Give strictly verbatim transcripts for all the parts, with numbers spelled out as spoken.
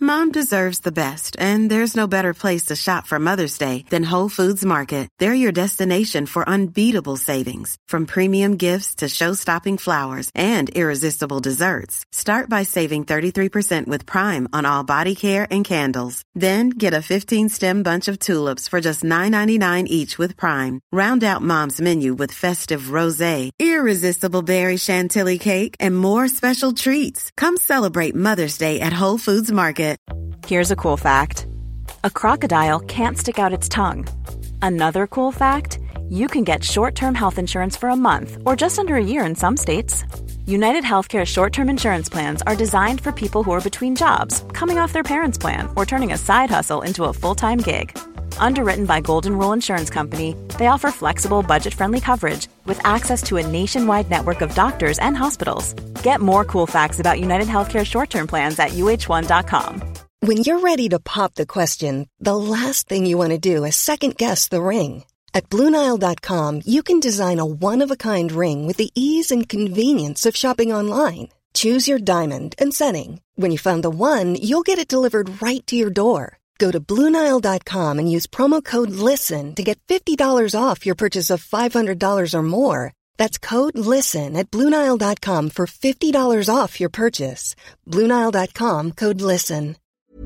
Mom deserves the best, and there's no better place to shop for Mother's Day than Whole Foods Market. They're your destination for unbeatable savings, from premium gifts to show-stopping flowers and irresistible desserts. Start by saving thirty-three percent with Prime on all body care and candles. Then get a fifteen-stem bunch of tulips for just nine ninety-nine each with Prime. Round out Mom's menu with festive rosé, irresistible berry chantilly cake, and more special treats. Come celebrate Mother's Day at Whole Foods Market. Here's a cool fact. A crocodile can't stick out its tongue. Another cool fact, you can get short-term health insurance for a month or just under a year in some states. United Healthcare short-term insurance plans are designed for people who are between jobs, coming off their parents' plan, or turning a side hustle into a full-time gig. Underwritten by Golden Rule Insurance Company, they offer flexible, budget-friendly coverage with access to a nationwide network of doctors and hospitals. Get more cool facts about United Healthcare short-term plans at U H one dot com. When you're ready to pop the question, the last thing you want to do is second-guess the ring. At Blue Nile dot com, you can design a one-of-a-kind ring with the ease and convenience of shopping online. Choose your diamond and setting. When you find the one, you'll get it delivered right to your door. Go to Blue Nile dot com and use promo code LISTEN to get fifty dollars off your purchase of five hundred dollars or more. That's code LISTEN at Blue Nile dot com for fifty dollars off your purchase. Blue Nile dot com, code LISTEN.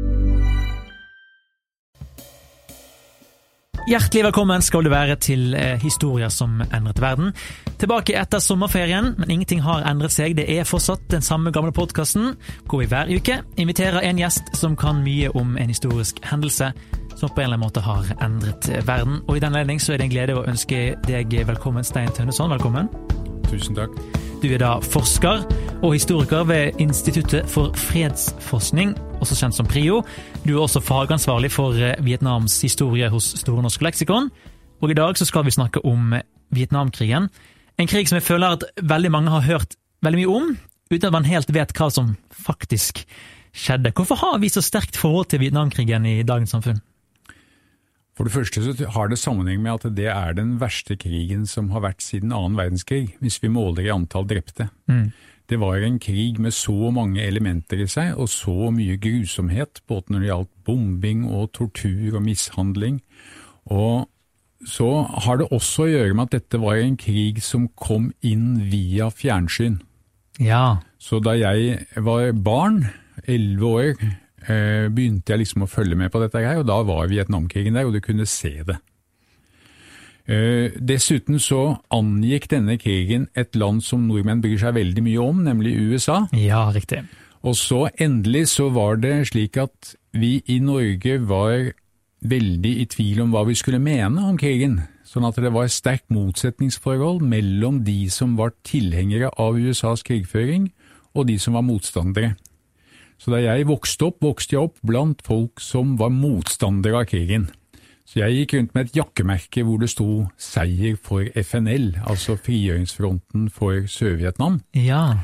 Hjertelig velkommen skal du være til eh, historier som endret verden. Tilbake etter sommerferien, men ingenting har endret seg. Det er fortsatt den samme gamle podcasten, hvor vi hver uke inviterer en gjest som kan mye om en historisk hendelse som på en eller annen måte har endret verden. Og i den anledning så er det en glede å ønske deg velkommen, Stein Tønnesson. Velkommen. Tusen takk. Du er da forsker og historiker ved Instituttet for fredsforskning, også kjent som PRIO. Du er også fagansvarlig for Vietnams historie hos Store Norske Leksikon. Og i dag så skal vi snakke om Vietnamkrigen. En krig som jeg føler at veldig mange har hørt veldig mye om, uten at man helt vet hva som faktisk skjedde. Hvorfor har vi så sterkt forhold til Vietnamkrigen i dagens samfunn? For det første så har det sammenheng med at det er den verste krigen som har vært siden annen verdenskrig, hvis vi måler i antall drepte. Mm. Det var en krig med så mange elementer i seg, og så mye grusomhet, både når det gjaldt bombing og tortur og mishandling. Og så har det også å gjøre med at dette var en krig som kom inn via fjernsyn. Ja. Så da jeg var barn, elleve år, begynte jeg liksom å følge med på dette her, og da var Vietnamkrigen der, og du kunne se det. Dessuten så angikk denne krigen et land som nordmenn bryr seg veldig mye om, nemlig U S A. Ja, riktig. Og så endelig så var det slik at vi i Norge var veldig i tvil om hva vi skulle mene om krigen, sånn at det var et sterkt motsetningsforhold mellom de som var tilhengere av U S A's krigføring, og de som var motstandere. Så da jeg vokste opp, vokste jeg opp blant folk som var motstandere av krigen. Så jeg gikk rundt med et jakkemerke hvor det sto seier for F N L, altså frigjøringsfronten for Sør-Vietnam. Ja.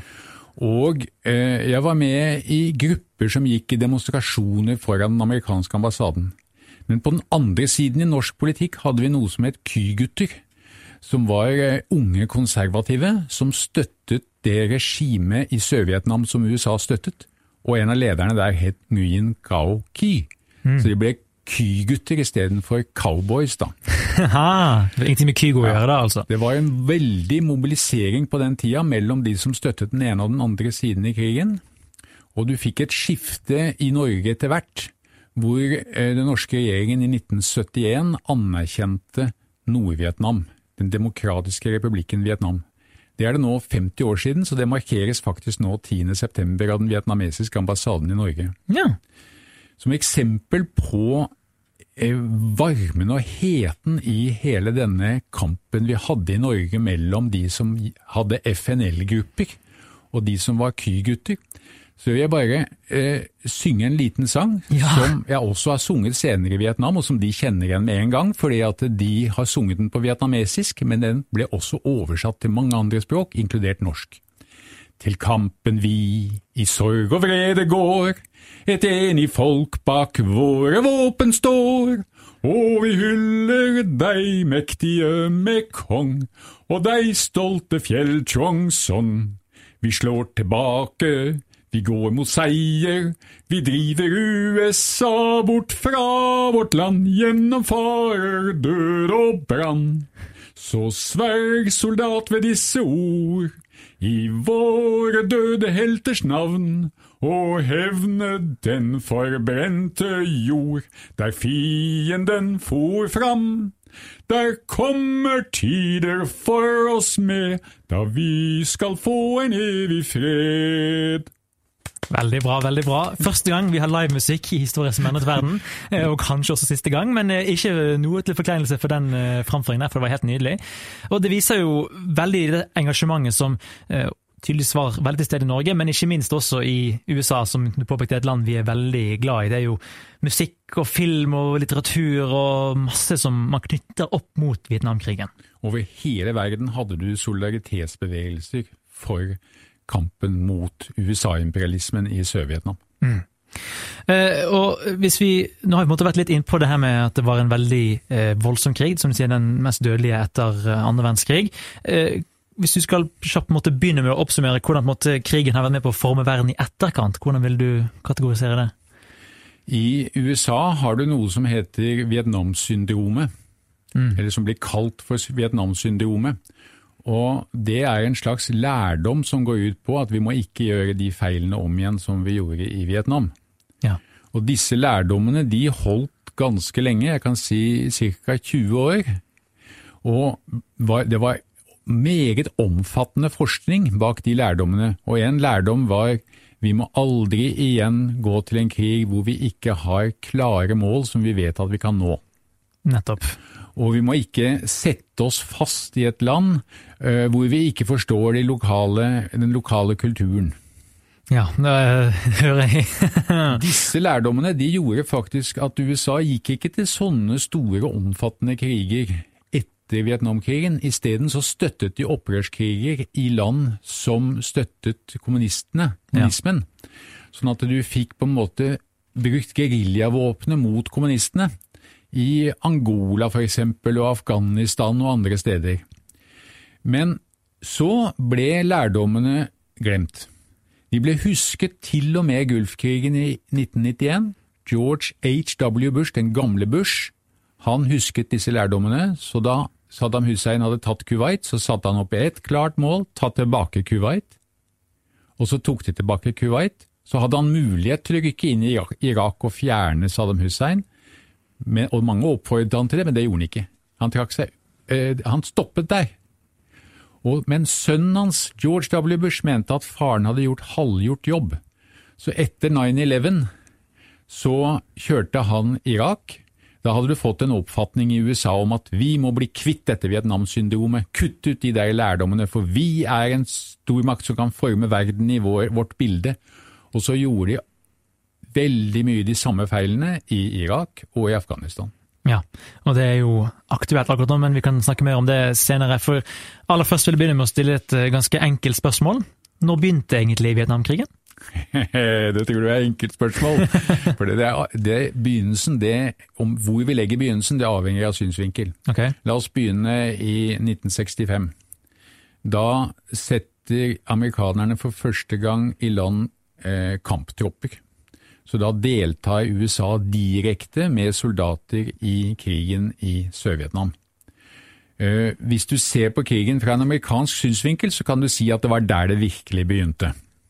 Og eh, jeg var med i grupper som gikk i demonstrasjoner foran den amerikanske ambassaden. Men på den andre siden i norsk politikk hadde vi noe som het Ky-gutter, som var eh, unge konservative, som støttet det regimet i Sør-Vietnam som U S A støttet. Og en av lederne der het Nguyen Cao Ky. Mm. Så de ble Ky-gutter i stedet for cowboys da. Haha, det var ingenting med Kygo å gjøre da altså. Det var en veldig mobilisering på den tida mellom de som støttet den ene og den andre siden i krigen. Og du fikk et skifte i Norge etter hvert, hvor eh, den norske regjeringen i nitten syttien anerkjente Nord-Vietnam, den demokratiske republikken Vietnam. Det er det nå femti år siden, så det markeres faktisk nå tiende september av den vietnamesiske ambassaden i Norge. Ja. Som eksempel på eh, varmen og heten i hele denne kampen vi hadde i Norge mellom de som hadde F N L-grupper og de som var Ky-gutter, så vil jeg bare eh, synge en liten sang, ja, som jeg også har sunget senere i Vietnam, og som de kjenner igjen med en gang, fordi at de har sunget den på vietnamesisk, men den ble også oversatt til mange andre språk, inkludert norsk. Til kampen vi i sorg og vrede går, et enig folk bak våre våpen står, og vi hyller deg mektige Mekong, og deg stolte fjell Truong Son. Vi slår tilbake, Vi går mot seier, vi driver U S A bort fra vårt land, gjennom farer, død og brann. Så sverg soldat ved disse ord, i våre døde helters navn, og hevne den forbrente jord, der fienden for fram. Der kommer tider for oss med, da vi skal få en evig fred. Veldig bra, veldig bra. Første gang vi har livemusikk i Historie som endret verden, og kanskje også siste gang, men ikke noe til forkleinelse for den framføringen der, for det var helt nydelig. Og det viser jo veldig det engasjementet som tydeligvis var veldig til stede i Norge, men ikke minst også i U S A, som du påpekte, et land vi er veldig glad i. Det er jo musikk og film og litteratur og masse som man knytter opp mot Vietnamkrigen. Over hele verden hadde du solidaritetsbevegelser for kampen mot U S A-imperialismen i Sør-Vietnam. Mm. Eh, og hvis vi, nå har vi måtte vært litt inn på det her med at det var en veldig eh, voldsom krig, som du sier den mest dødelige etter eh, andre verdenskrig. Eh, hvis du skal kjapt måtte begynne med å oppsummere hvordan måtte krigen har vært med på å forme verden i etterkant, hvordan vil du kategorisere det? I U S A har du noe som heter Vietnamsyndromet, mm. eller som blir kalt for Vietnamsyndromet. Og det er en slags lærdom som går ut på at vi må ikke gjøre de feilene om igjen som vi gjorde i Vietnam. Ja. Og disse lærdommene, de holdt ganske lenge, jeg kan si cirka tjue år. Og det var meget omfattende forskning bak de lærdommene. Og en lærdom var, vi må aldri igjen gå til en krig hvor vi ikke har klare mål som vi vet at vi kan nå. Nettopp. Og vi må ikke sette oss fast i et land uh, hvor vi ikke forstår de lokale, den lokale kulturen. Ja, det hører jeg. Disse lærdommene, de gjorde faktisk at U S A gikk ikke til sånne store og omfattende kriger etter Vietnamkrigen. I stedet så støttet de opprørskriger i land som støttet kommunistene, kommunismen. Ja. Sånn at du fikk på en måte brukt gueriljavåpne mot kommunistene. I Angola for eksempel, og Afghanistan og andre steder. Men så ble lærdommene glemt. De ble husket til og med Gulfkrigen i nitten nittien. George H W Bush, den gamle Bush, han husket disse lærdommene, så da Saddam Hussein hadde tatt Kuwait, så satte han opp et klart mål, tatt tilbake Kuwait, og så tok de tilbake Kuwait. Så hadde han mulighet til å rykke inn i Irak og fjerne Saddam Hussein, Men, og mange oppfordret han til det, men det gjorde han ikke. Han trakk seg, eh, han stoppet der. Og, men sønnen hans, George W. Bush, mente at faren hadde gjort halvgjort jobb. Så etter nine eleven så kjørte han Irak. Da hadde du fått en oppfatning i U S A om at vi må bli kvitt dette Vietnamsyndromet, kutt ut de der lærdommene, for vi er en stormakt som kan forme verden i vår, vårt bilde. Og så gjorde de veldig mye de samme feilene i Irak og i Afghanistan. Ja, og det er jo aktuelt akkurat nå, men vi kan snakke mer om det senere. For aller først vil jeg begynne med å stille et ganske enkelt spørsmål. Når begynte egentlig Vietnamkrigen? Det tror du er et enkelt spørsmål. For det, er, det begynnelsen, det, om hvor vi legger begynnelsen, det avhenger av synsvinkel. Okay. La oss begynne i nitten sekstifem. Da setter amerikanerne for første gang i land eh, kamptropper. Så da deltar U S A direkte med soldater i krigen i Sør-Vietnam. Eh, hvis du ser på krigen fra en amerikansk synsvinkel, så kan du si at det var der det virkelig begynte.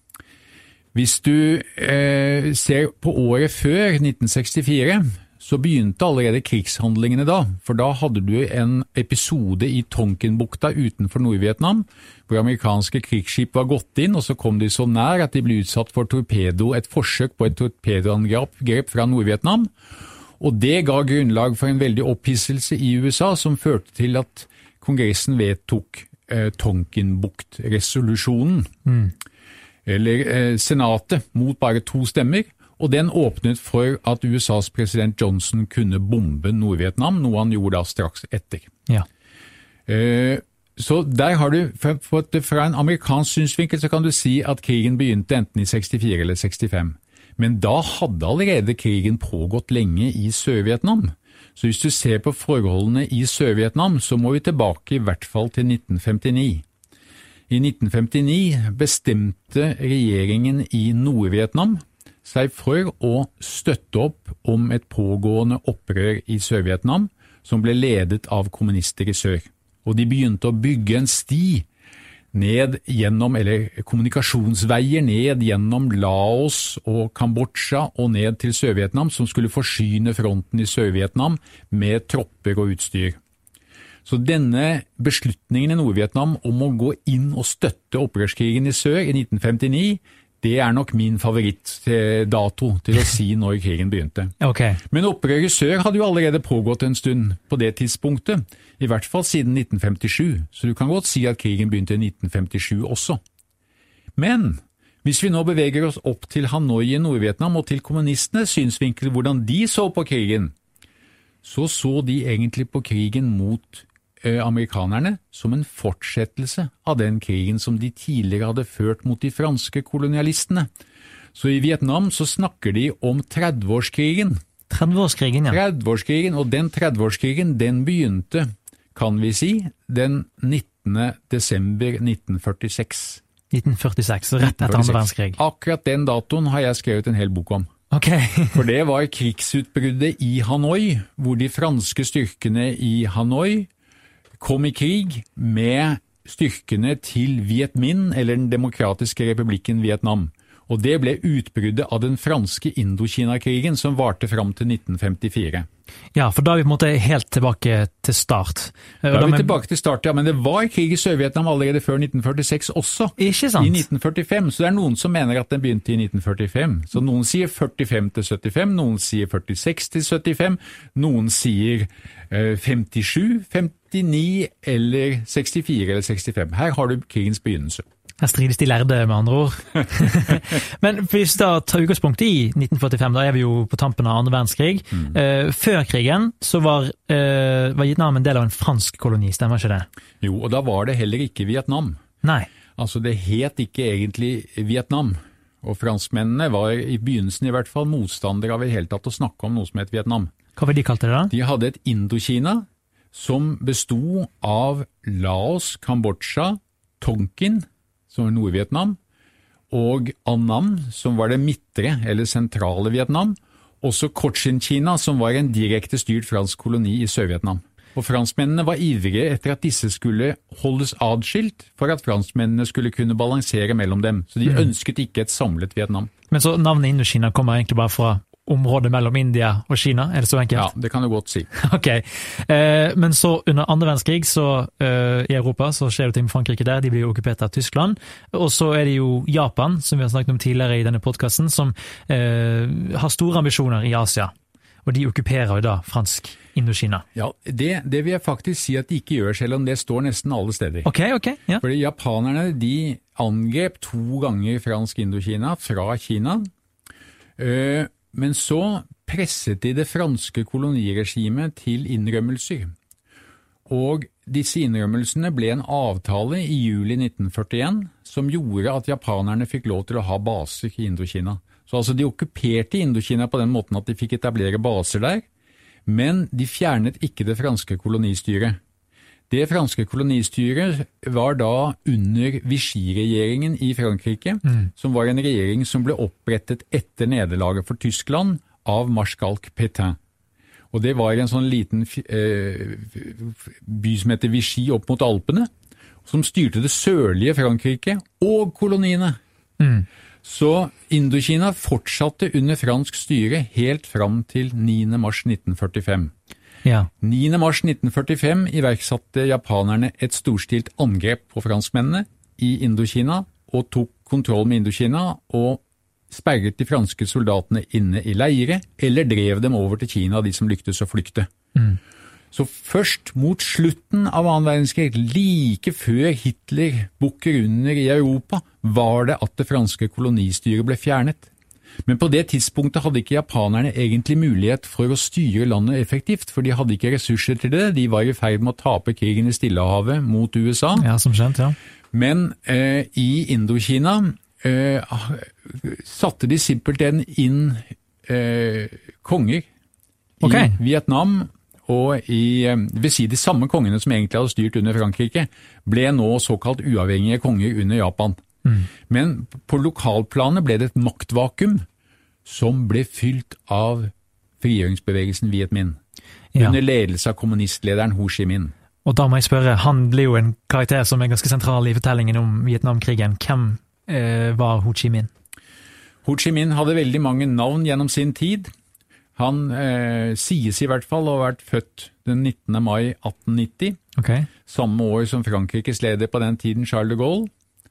Hvis du eh, ser på året før, nitten sekstifire, så begynte allerede krigshandlingene da, for da hadde du en episode i Tonkinbukta utenfor Nord-Vietnam, hvor amerikanske krigsskip var gått inn, og så kom de så nær at de ble utsatt for torpedo, et forsøk på et torpedoangrep fra Nord-Vietnam, og det ga grunnlag for en veldig opphisselse i U S A, som førte til at Kongressen vedtok eh, Tonkinbukt-resolusjonen, mm. eller eh, Senatet, mot bare to stemmer, og den åpnet for at U S A's president Johnson kunne bombe Nord-Vietnam, noe han gjorde da straks etter. Ja. Eh, så der har du, for, fra en amerikansk synsvinkel så kan du si at krigen begynte enten i sekstifire eller sekstifem. Men da hadde allerede krigen pågått lenge i Sør-Vietnam. Så hvis du ser på forholdene i Sør-Vietnam, så må vi tilbake i hvert fall til nitten femtini. I nitten femtini bestemte regjeringen i Nord-Vietnam seg for å støtte opp om et pågående opprør i Sør-Vietnam som ble ledet av kommunister i sør. Og de begynte å bygge en sti ned gjennom, eller kommunikasjonsveier ned gjennom Laos og Kambodsja og ned til Sør-Vietnam, som skulle forsyne fronten i Sør-Vietnam med tropper og utstyr. Så denne beslutningen i Nord-Vietnam om å gå inn og støtte opprørskrigen i sør i nitten femtini, det er nok min favorittdato til å si når krigen begynte. Okay. Men opprøret i sør hadde jo allerede pågått en stund på det tidspunktet, i hvert fall siden nitten femtisju, så du kan godt si at krigen begynte i nitten femtisju også. Men hvis vi nå beveger oss opp til Hanoi i Nord-Vietnam og til kommunistenes synsvinkel hvordan de så på krigen, så så de egentlig på krigen mot amerikanerne som en fortsettelse av den krigen som de tidligere hadde ført mot de franske kolonialistene. Så i Vietnam så snakker de om trettiårskrigen. trettiårskrigen, ja. trettiårskrigen, og den trettiårskrigen, den begynte, kan vi si, den nittende desember nitten førtiseks. nitten førtiseks, så rett etter andre verdenskrig. Akkurat den datoen har jeg skrevet en hel bok om. Okay. For det var krigsutbruddet i Hanoi, hvor de franske styrkene i Hanoi kom i krig med styrkene til Viet Minh, eller den demokratiske republikken Vietnam. Og det ble utbruddet av den franske Indokina-krigen som varte fram til nitten femtifire. Ja, for da er vi på en måte helt tilbake til start. Da er vi tilbake til start, ja, men det var krig i Sør-Vietnam allerede før nitten førtiseks også. Ikke sant? I nitten førtifem, så det er noen som mener at den begynte i nitten førtifem. Så noen sier førtifem til syttifem, noen sier førtiseks til syttifem, noen sier eh, femtisju, femtini eller sekstifire eller sekstifem. Her har du krigens begynnelse. Her strides de lærde, med andre ord. Men hvis da tar utgangspunkt i nitten førtifem, da er vi jo på tampen av andre verdenskrig. Mm. Uh, før krigen så var, uh, var Vietnam en del av en fransk koloni, stemmer ikke det? Jo, og da var det heller ikke Vietnam. Nei. Altså det het ikke egentlig Vietnam, og franskmennene var i begynnelsen i hvert fall motstandere av i hele tatt å snakke om noe som het Vietnam. Hva var de kalte det da? De hadde et Indokina som bestod av Laos, Kambodsja, Tonkin, som var Nord-Vietnam, og Annam, som var det midtre eller sentrale Vietnam, også Cochin-Kina, som var en direkte styrt fransk koloni i Sør-Vietnam. Og franskmennene var ivrige etter at disse skulle holdes adskilt for at franskmennene skulle kunne balansere mellom dem, så de ønsket ikke et samlet Vietnam. Men så navnet Indokina kommer egentlig bare fra området mellom India og Kina, er det så enkelt? Ja, det kan du godt si. Ok, eh, men så under andre verdenskrig så eh, i Europa så skjer det ting med Frankrike der, de blir jo okkupert av Tyskland, og så er det jo Japan, som vi har snakket om tidligere i denne podcasten, som eh, har store ambisjoner i Asia, og de okkuperer jo da fransk Indokina. Ja, det, det vil jeg faktisk si at de ikke gjør, selv om det står nesten alle steder. Ok, ok, ja. Fordi japanerne, de angrep to ganger fransk Indokina fra Kina, øh, men så presset de det franske koloniregimet til innrømmelser. Og disse innrømmelsene ble en avtale i juli nitten førtien som gjorde at japanerne fikk lov til å ha baser i Indokina. Så altså de okkuperte Indokina på den måten at de fikk etablere baser der, men de fjernet ikke det franske kolonistyret. Det franske kolonistyret var da under Vichy-regjeringen i Frankrike, mm. som var en regjering som ble opprettet etter nederlaget for Tyskland av marskalk Pétain. Og det var en sånn liten eh, by som heter Vichy opp mot Alpene, som styrte det sørlige Frankrike og koloniene. Mm. Så Indokina fortsatte under fransk styre helt fram til niende mars nitten førtifem. Ja. niende mars nitten førtifem iverksatte japanerne et storstilt angrep på franskmennene i Indokina og tok kontroll med Indokina og sperret de franske soldatene inne i leire eller drev dem over til Kina, de som lyktes å flykte. Mm. Så først mot slutten av annen verdenskrig, like før Hitler bukker under i Europa, var det at det franske kolonistyret ble fjernet. Men på det tidspunktet hadde ikke japanerne egentlig mulighet for å styre landet effektivt, for de hadde ikke ressurser til det. De var i ferd med å tape krigen i Stillehavet mot U S A. Ja, som kjent, ja. Men eh, i Indokina eh, satte de simpelthen inn eh, konger okay. i Vietnam og i, ved siden de samme kongene som egentlig hadde styrt under Frankrike, ble nå såkalt uavhengige konger under Japan. Mm. Men på lokalplanet ble det et maktvakuum som ble fylt av frigjøringsbevegelsen Viet Minh, ja. Under ledelse av kommunistlederen Ho Chi Minh. Og da må jeg spørre, han blir jo en karakter som er ganske sentral i fortellingen om Vietnamkrigen. Hvem eh, var Ho Chi Minh? Ho Chi Minh hadde veldig mange navn gjennom sin tid. Han eh, sies i hvert fall å ha vært født den nittende mai atten nitti, okay. Samme år som Frankrikes leder på den tiden, Charles de Gaulle.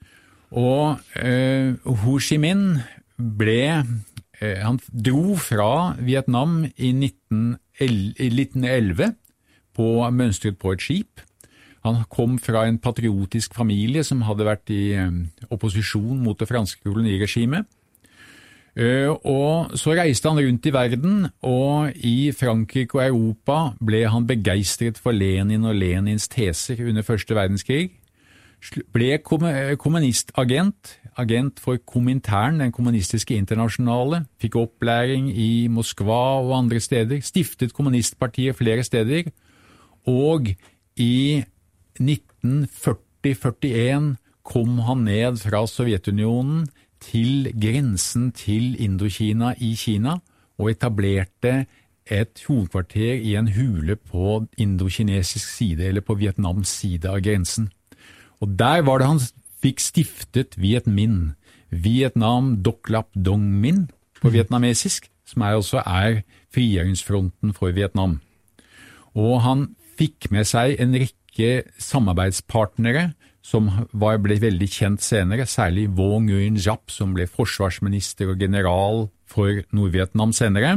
Og eh, Ho Chi Minh ble, eh, han dro fra Vietnam i nitten elleve på mønstret på et skip. Han kom fra en patriotisk familie som hadde vært i eh, opposisjon mot det franske koloniregimet. Uh, og så reiste han rundt i verden, og i Frankrike og Europa ble han begeistret for Lenin og Lenins teser under første verdenskrig, ble kom- kommunistagent, agent for Komintern, den kommunistiske internasjonale, fikk opplæring i Moskva og andre steder, stiftet kommunistpartiet flere steder, og i nitten førti førtién kom han ned fra Sovjetunionen til grensen til Indokina i Kina, og etablerte et hovedkvarter i en hule på indokinesisk side, eller på Vietnams side av grensen. Og der var det han fikk stiftet Viet Minh, Vietnam Doc Lap Dong Minh på vietnamesisk, som er også er frigjøringsfronten for Vietnam. Og han fikk med seg en rekke samarbeidspartnere, som var, ble veldig kjent senere, særlig Vo Nguyen Giap, som ble forsvarsminister og general for Nord-Vietnam senere.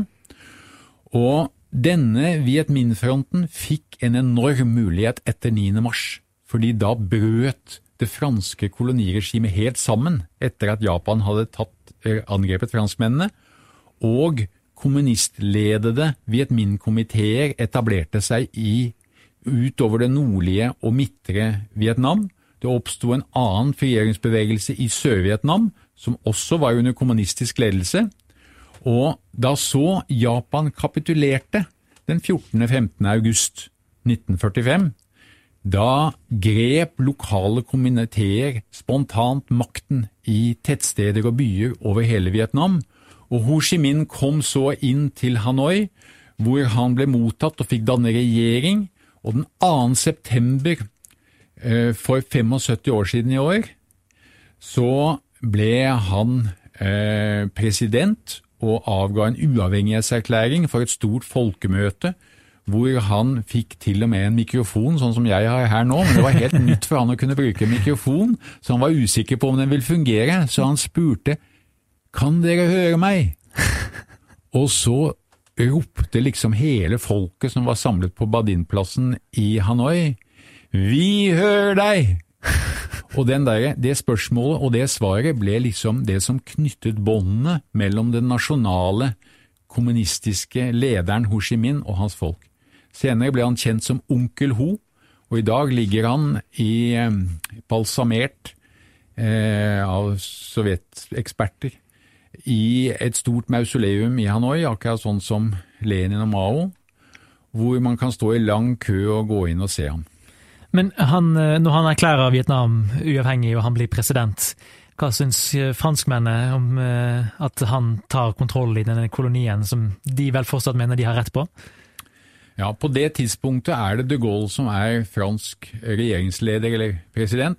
Og denne Viet Minh-fronten fikk en enorm mulighet etter niende mars, fordi da brøt det franske koloniregimet helt sammen etter at Japan hadde tatt, angrepet franskmennene, og kommunistledede Viet Minh-komiteer etablerte seg i, utover det nordlige og midtre Vietnam. Det oppstod en annen frigjøringsbevegelse i Sør-Vietnam, som også var under kommunistisk ledelse, og da så Japan kapitulerte den fjortende til femtende august nitten førtifem, da grep lokale kommuniteer spontant makten i tettsteder og byer over hele Vietnam, og Ho Chi Minh kom så inn til Hanoi, hvor han ble mottatt og fikk danne regjering, og den andre september for syttifem år siden i år, så ble han eh, president og avga en uavhengighetserklæring for et stort folkemøte, hvor han fikk til og med en mikrofon, sånn som jeg har her nå, men det var helt nytt for han å kunne bruke en mikrofon, så han var usikker på om den ville fungere, så han spurte, kan dere høre meg? Og så ropte liksom hele folket som var samlet på Badin-plassen i Hanoi, vi hører deg! Og den der, det spørsmålet og det svaret ble liksom det som knyttet båndene mellom den nasjonale kommunistiske lederen Ho Chi Minh og hans folk. Senere ble han kjent som Onkel Ho, og i dag ligger han i eh, balsamert eh, av sovjeteksperter i et stort mausoleum i Hanoi, akkurat sånn som Lenin og Mao, hvor man kan stå i lang kø og gå inn og se ham. Men han, når han erklærer Vietnam uavhengig og han blir president, hva synes franskmennene om at han tar kontroll i denne kolonien som de vel fortsatt mener de har rett på? Ja, på det tidspunktet er det de Gaulle som er fransk regjeringsleder eller president.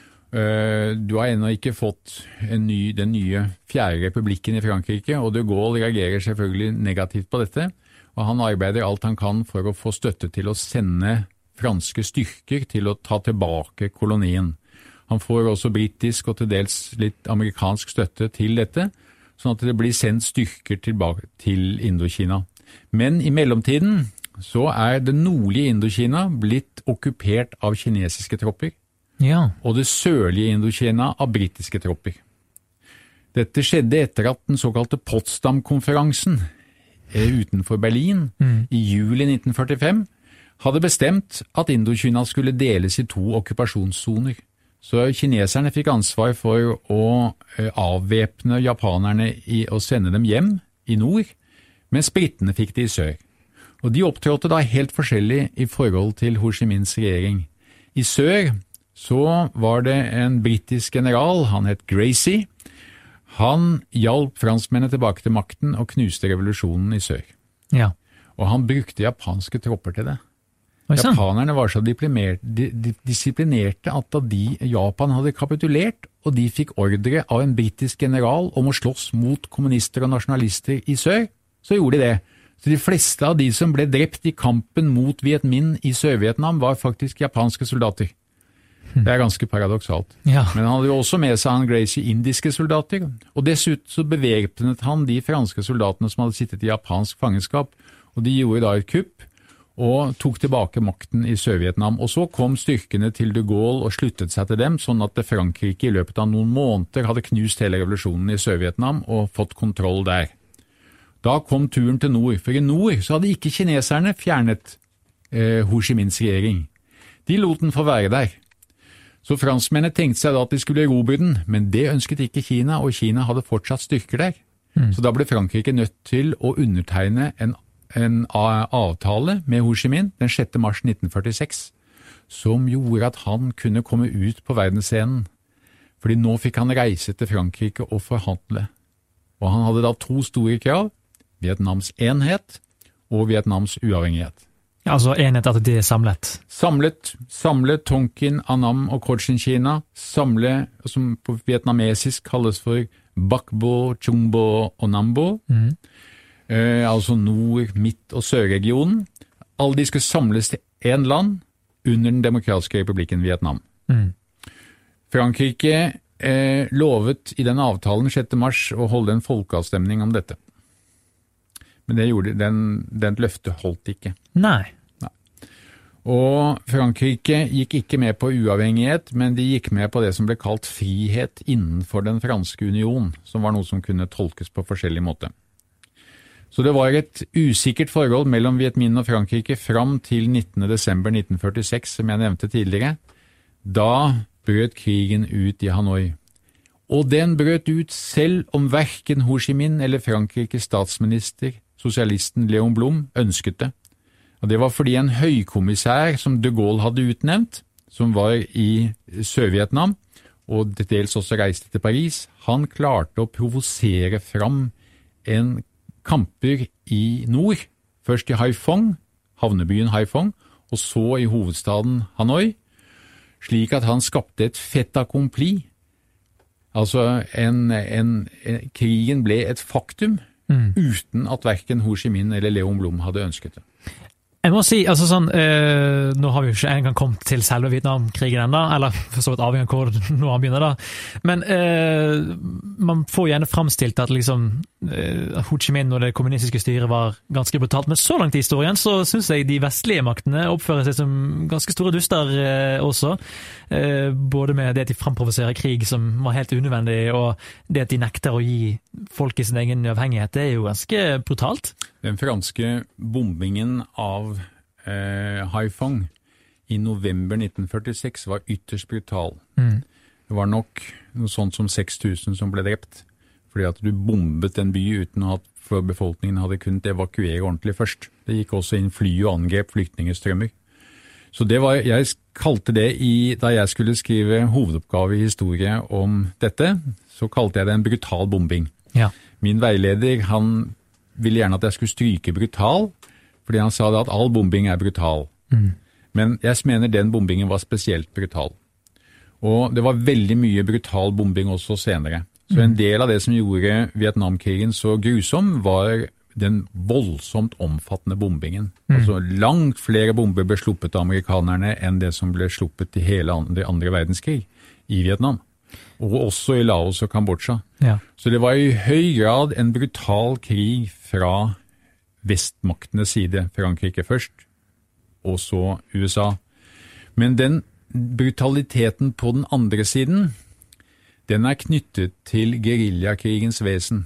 Du har ennå ikke fått en ny, den nye fjerde republikken i Frankrike, og de Gaulle reagerer selvfølgelig negativt på dette, og han arbeider alt han kan for å få støtte til å sende franske styrker til å ta tilbake kolonien. Han får også britisk og til dels litt amerikansk støtte til dette, sånn at det blir sendt styrker tilbake til Indokina. Men i mellomtiden så er det nordlige Indokina blitt okkupert av kinesiske tropper, ja. Og det sørlige Indokina av britiske tropper. Dette skjedde etter at den såkalte Potsdam-konferansen utenfor Berlin mm. i juli nitten førtifem hadde bestemt at Indokina skulle deles i to okkupasjonssoner. Så kineserne fikk ansvar for å avvæpne japanerne i, og sende dem hjem i nord, mens britene fikk det i sør. Og de opptrådte da helt forskjellig i forhold til Ho Chi Minhs regjering. I sør så var det en britisk general, han het Gracie. Han hjalp franskmennene tilbake til makten og knuste revolusjonen i sør. Ja. Og han brukte japanske tropper til det. Oi, sant. Japanerne var så disiplinerte at da de, Japan hadde kapitulert, og de fikk ordre av en britisk general om å slåss mot kommunister og nasjonalister i sør, så gjorde de det. Så de fleste av de som ble drept i kampen mot Viet Minh i Sør-Vietnam var faktisk japanske soldater. Det er ganske paradoksalt. Ja. Men han hadde jo også med seg han Gracie indiske soldater, og dessuten så bevæpnet han de franske soldatene som hadde sittet i japansk fangenskap, og de gjorde da et kupp og tok tilbake makten i Sør-Vietnam. Og så kom styrkene til de Gaulle og sluttet seg til dem, sånn at Frankrike i løpet av noen måneder hadde knust hele revolusjonen i Sør-Vietnam og fått kontroll der. Da kom turen til nord, for i nord så hadde ikke kineserne fjernet eh, Ho Chi Minhs regjering. De lot den få være der. Så franskmennene tenkte seg da at de skulle erobre den, men det ønsket ikke Kina, og Kina hadde fortsatt styrker der. Mm. Så da ble Frankrike nødt til å undertegne en, en avtale med Ho Chi Minh den sjette mars nitten førtiseks, som gjorde at han kunne komme ut på verdensscenen. Fordi nå fikk han reise til Frankrike og forhandle. Og han hadde da to store krav, Vietnams enhet og Vietnams uavhengighet. Altså enhet at det er samlet? Samlet, samle Tonkin, Annam og Cochin-Kina, samle, som på vietnamesisk kalles for Bac Bo, Trung Bo og Nam Bo, mm. eh, altså nord-, midt- og sørregionen. Alle de skulle samles til én land under den demokratiske republikken Vietnam. Mm. Frankrike eh, lovet i den avtalen sjette mars å holde en folkeavstemning om dette. Men det gjorde, den, den løftet holdt ikke. Nei. Nei. Og Frankrike gikk ikke med på uavhengighet, men de gikk med på det som ble kalt frihet innenfor den franske union, som var noe som kunne tolkes på forskjellig måte. Så det var et usikkert forhold mellom Viet Minh og Frankrike fram til nittende desember nitten førtiseks, som jeg nevnte tidligere. Da brøt krigen ut i Hanoi. Og den brøt ut selv om hverken Ho Chi Minh eller Frankrikes statsminister, sosialisten Léon Blum, ønsket det. Og det var fordi en høykommissær som de Gaulle hadde utnevnt, som var i Sør-Vietnam, og til dels også reiste til Paris, han klarte å provosere fram en kamper i nord, først i Haiphong, havnebyen Haiphong, og så i hovedstaden Hanoi, slik at han skapte et fait accompli. Altså, en, en, en, krigen ble et faktum, mm. uten at hverken Ho Chi Minh eller Léon Blum hadde ønsket det. Jeg må si, altså sånn, eh, nå har vi jo ikke en gang kommet til selve Vietnamkrigen enda, eller for så vidt avhengig av hvor nå han begynner da, men eh, man får gjerne fremstilt at liksom eh, Ho Chi Minh og det kommunistiske styret var ganske brutalt, men så langt i historien så synes jeg de vestlige maktene oppfører seg som ganske store duster eh, også, eh, både med det at de fremprovoserer krig som var helt unødvendig, og det at de nekter å gi folk i sin egen uavhengighet, det er jo ganske brutalt. Den franske bombingen av eh, Haiphong i november nitten førtiseks var ytterst brutal. Mm. Det var nok noe sånt som seks tusen som ble drept, fordi at du bombet en by uten at for befolkningen hadde kunnet evakuere ordentlig først. Det gikk også inn fly og angrep flyktningestrømmer. Så det var, jeg kalte det i, da jeg skulle skrive hovedoppgave i historie om dette, så kalte jeg det en brutal bombing. Ja. Min veileder, han ville gjerne at jeg skulle stryke brutal, fordi han sa det at all bombing er brutal. Mm. Men jeg mener den bombingen var spesielt brutal. Og det var veldig mye brutal bombing også senere. Så en del av det som gjorde Vietnamkrigen så grusom var den voldsomt omfattende bombingen. Mm. Altså langt flere bomber ble sluppet av amerikanerne enn det som ble sluppet i hele andre, andre verdenskrig i Vietnam. Og også i Laos og Kambodsja. Ja. Så det var i høy grad en brutal krig fra vestmaktenes side, Frankrike først, og så U S A. Men den brutaliteten på den andre siden, den er knyttet til guerillakrigens vesen.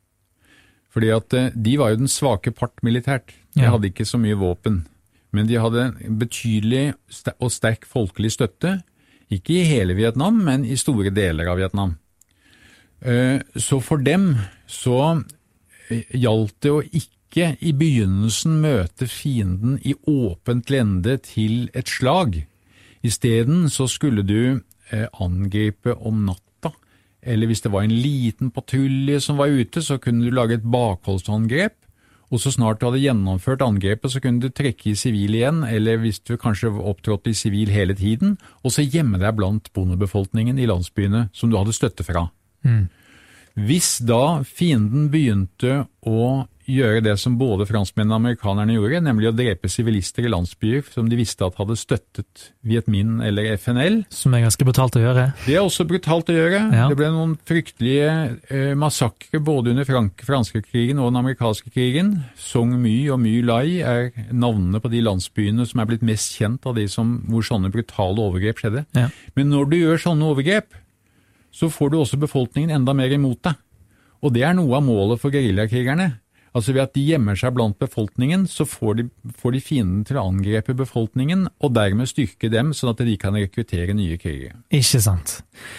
Fordi at de var jo den svake part militært. De ja. hadde ikke så mye våpen, men de hadde en betydelig og sterk folkelig støtte, ikke i hele Vietnam, men i store deler av Vietnam. Så for dem så gjaldt det å ikke ikke i begynnelsen møte fienden i åpent lende til et slag. I stedet så skulle du eh, angripe om natta, eller hvis det var en liten patrulje som var ute, så kunne du lage et bakholdsangrep, og så snart du hadde gjennomført angrepet, så kunne du trekke i sivil igjen, eller hvis du kanskje opptrådte i sivil hele tiden, og så gjemme deg blant bondebefolkningen i landsbyene som du hadde støtte fra. Mm. Hvis da fienden begynte å gjøre det som både franskmennene og amerikanerne gjorde, nemlig å drepe sivilister i landsbyer som de visste at hadde støttet Viet Minh eller F N L. Som er ganske brutalt å gjøre. Det er også brutalt å gjøre. Ja. Det ble noen fryktelige eh, massakre både under frank franske krigen og den amerikanske krigen. Song My og My Lai er navnene på de landsbyene som er blitt mest kjent av de som, hvor sånne brutale overgrep skjedde. Ja. Men når du gjør sånne overgrep, så får du også befolkningen enda mer imot deg. Og det er noe av målet for guerillakrigerne. Altså ved at de gjemmer seg blant befolkningen, så får de, får de fienden til å angrepe befolkningen, og dermed styrke dem, sånn at de kan rekruttere nye krigere. Ikke sant.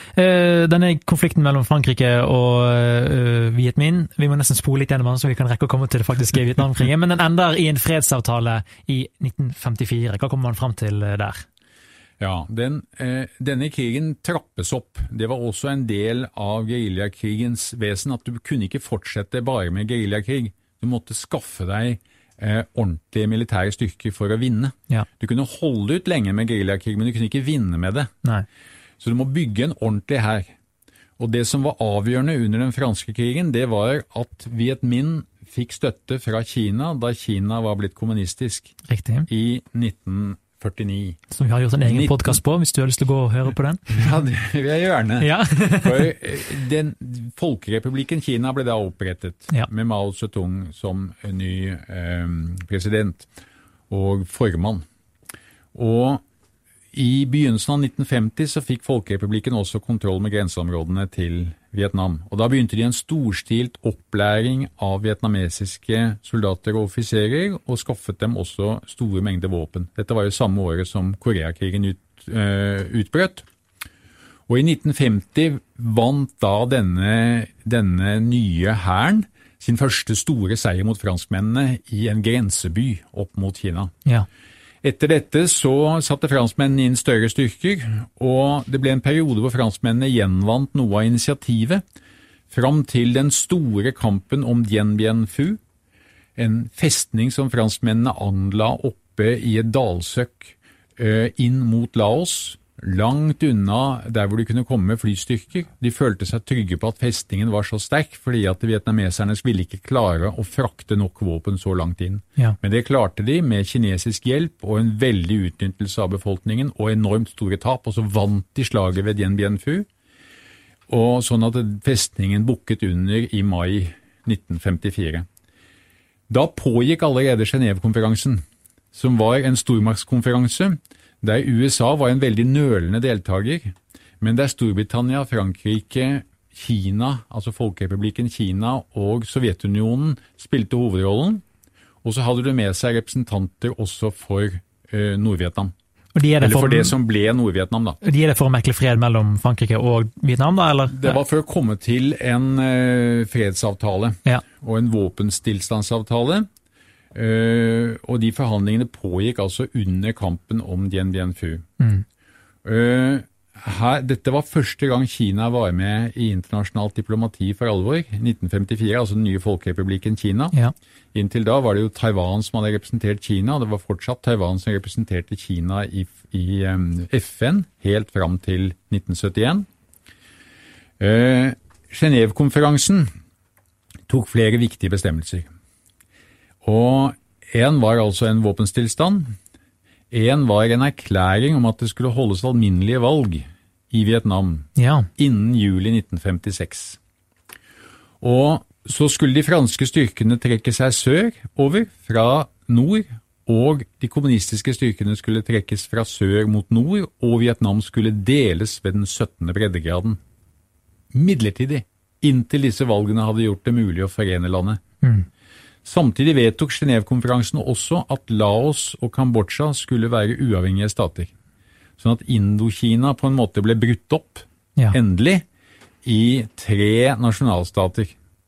Uh, denne konflikten mellom Frankrike og uh, Viet Minh, vi må nesten spole litt gjennom den, så vi kan rekke å komme til det faktiske Vietnamkrigen, men den ender i en fredsavtale i nitten femtifire. Hva kommer man frem til uh, der? Ja, den, eh, denne krigen trappes opp. Det var også en del av guerillakrigens vesen, at du kunne ikke fortsette bare med guerillakrig. Du måtte skaffe deg eh, ordentlige militære styrker for å vinne. Ja. Du kunne holde ut lenge med guerillakrig, men du kunne ikke vinne med det. Nei. Så du må bygge en ordentlig hær. Og det som var avgjørende under den franske krigen, det var at Viet Minh fikk støtte fra Kina da Kina var blitt kommunistisk. Riktig. I nitten førtini. Som vi har gjort en egen podcast på, hvis du har lyst til å gå og høre på den. Ja, det vil jeg gjerne. Ja. For den Folkerepublikken Kina ble da opprettet, ja, med Mao Zedong som ny eh, president og formann. Og i begynnelsen av nitten femti så fikk Folkerepublikken også kontroll med grenseområdene til Vietnam. Og da begynte de en storstilt opplæring av vietnamesiske soldater og offiserer, og skaffet dem også store mengder våpen. Dette var jo samme året som Koreakrigen ut, uh, utbrøt. Og i nitten femti vant da denne, denne nye hæren sin første store seier mot franskmennene i en grenseby opp mot Kina. Ja. Etter dette så satte franskmennene inn større styrker, og det ble en periode hvor franskmennene gjenvant noe av initiativet, fram til den store kampen om Dien Bien Phu, en festning som franskmennene anla oppe i et dalsøkk inn mot Laos, langt unna der hvor de kunne komme med flystyrker. De følte seg trygge på at festningen var så sterk, fordi at vietnameserne ville ikke klare å frakte nok våpen så langt inn. Ja. Men det klarte de med kinesisk hjelp og en veldig utnyttelse av befolkningen og enormt store tap, og så vant de slaget ved Dien Bien Phu, og sånn at festningen bukket under i mai nitten femtifire. Da pågikk allerede Genève-konferansen, som var en stormaktskonferanse, der U S A var en veldig nølende deltager, men der Storbritannia, Frankrike, Kina, altså Folkerepublikken Kina og Sovjetunionen spilte hovedrollen, og så hadde du med seg representanter også for eh, Nord-Vietnam. Og de er det eller for, for det som ble Nord-Vietnam, da. De er det for å mekle fred mellom Frankrike og Vietnam, da, eller? Det var for å komme til en eh, fredsavtale, ja, og en våpenstillstandsavtale. Uh, og de forhandlingene pågikk altså under kampen om Dien Bien Phu. Mm. Uh, her, dette var første gang Kina var med i internasjonalt diplomati for alvor, nitten femtifire, altså den nye Folkerepublikken Kina. Ja. Inntil da var det jo Taiwan som hadde representert Kina, og det var fortsatt Taiwan som representerte Kina i, i um, F N, helt fram til nitten syttien. Uh, Genève-konferansen tok flere viktige bestemmelser. Og en var altså en våpenstillstand, en var en erklæring om at det skulle holdes alminnelige valg i Vietnam, ja, innen juli nitten femtiseks. Og så skulle de franske styrkene trekke seg sør over fra nord, og de kommunistiske styrkene skulle trekkes fra sør mot nord, og Vietnam skulle deles ved den syttende breddegraden. Midlertidig, inntil disse valgene hadde gjort det mulig å forene landet. Mm. Samtidig vedtok Genève-konferansen også at Laos og Kambodsja skulle være uavhengige stater. Sånn at Indokina på en måte ble brutt opp, ja, endelig, i tre nasjonalstater.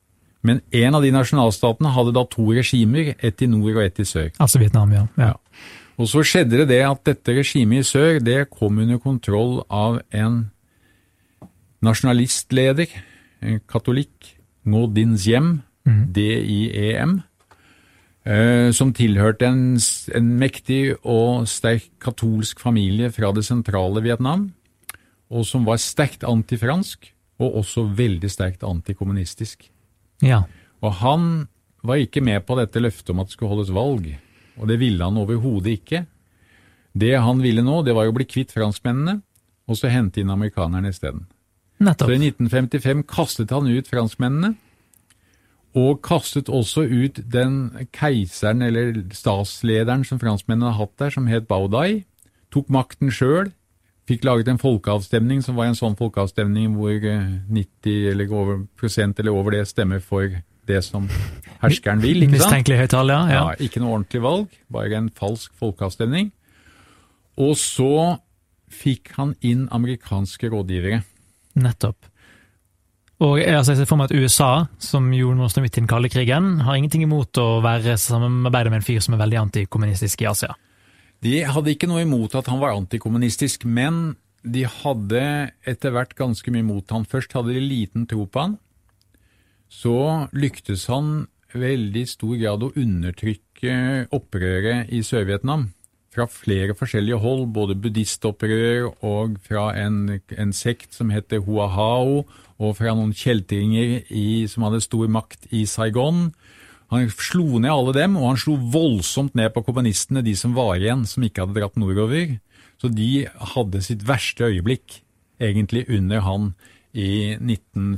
Men en av de nasjonalstatene hadde da to regimer, ett i nord og ett i sør. Altså Vietnam, ja. ja. Ja. Og så skjedde det det at dette regimet i sør, det kom under kontroll av en nasjonalistleder, en katolikk, Ngo Dinh Diem, mm. D I E M, eh, som tilhørte en, en mektig og sterk katolsk familie fra det sentrale Vietnam, og som var sterkt antifransk, og også veldig sterkt antikommunistisk. Ja. Og han var ikke med på dette løftet om at det skulle holdes valg, og det ville han overhodet ikke. Det han ville nå, det var å bli kvitt franskmennene, og så hente inn amerikanerne i stedet. Nettopp. Så i nitten femtifem kastet han ut franskmennene, og kastet også ut den keiseren eller statslederen som franskmennene hadde hatt der, som het Bao Dai, tok makten selv, fikk laget en folkeavstemning som var en sånn folkeavstemning hvor nitti eller over prosent eller over det stemmer for det som herskeren vil, ikke sant? Mistenkelig høytall, ja, ja. Ja. Ikke noe ordentlig valg, bare en falsk folkeavstemning. Og så fikk han inn amerikanske rådgivere. Nettopp. Og jeg ser for meg at U S A, som jo nå står midt i den kalde krigen, har ingenting imot å være samarbeidet med en fyr som er veldig antikommunistisk i Asia. De hadde ikke noe imot at han var antikommunistisk, men de hadde etter hvert ganske mye imot han. Først hadde de liten tro på han, så lyktes han veldig stor grad å undertrykke opprøret i Sør-Vietnam fra flere forskjellige hold, både buddhistopprør og fra en, en sekt som heter Hoa Hao, og fra noen kjeltringer i, som hadde stor makt i Saigon. Han slo ned alle dem, og han slo voldsomt ned på kommunistene, de som var igjen, som ikke hadde dratt nordover. Så de hadde sitt verste øyeblikk, egentlig under han i nitten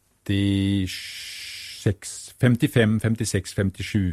femtifem, femtiseks, femtisju.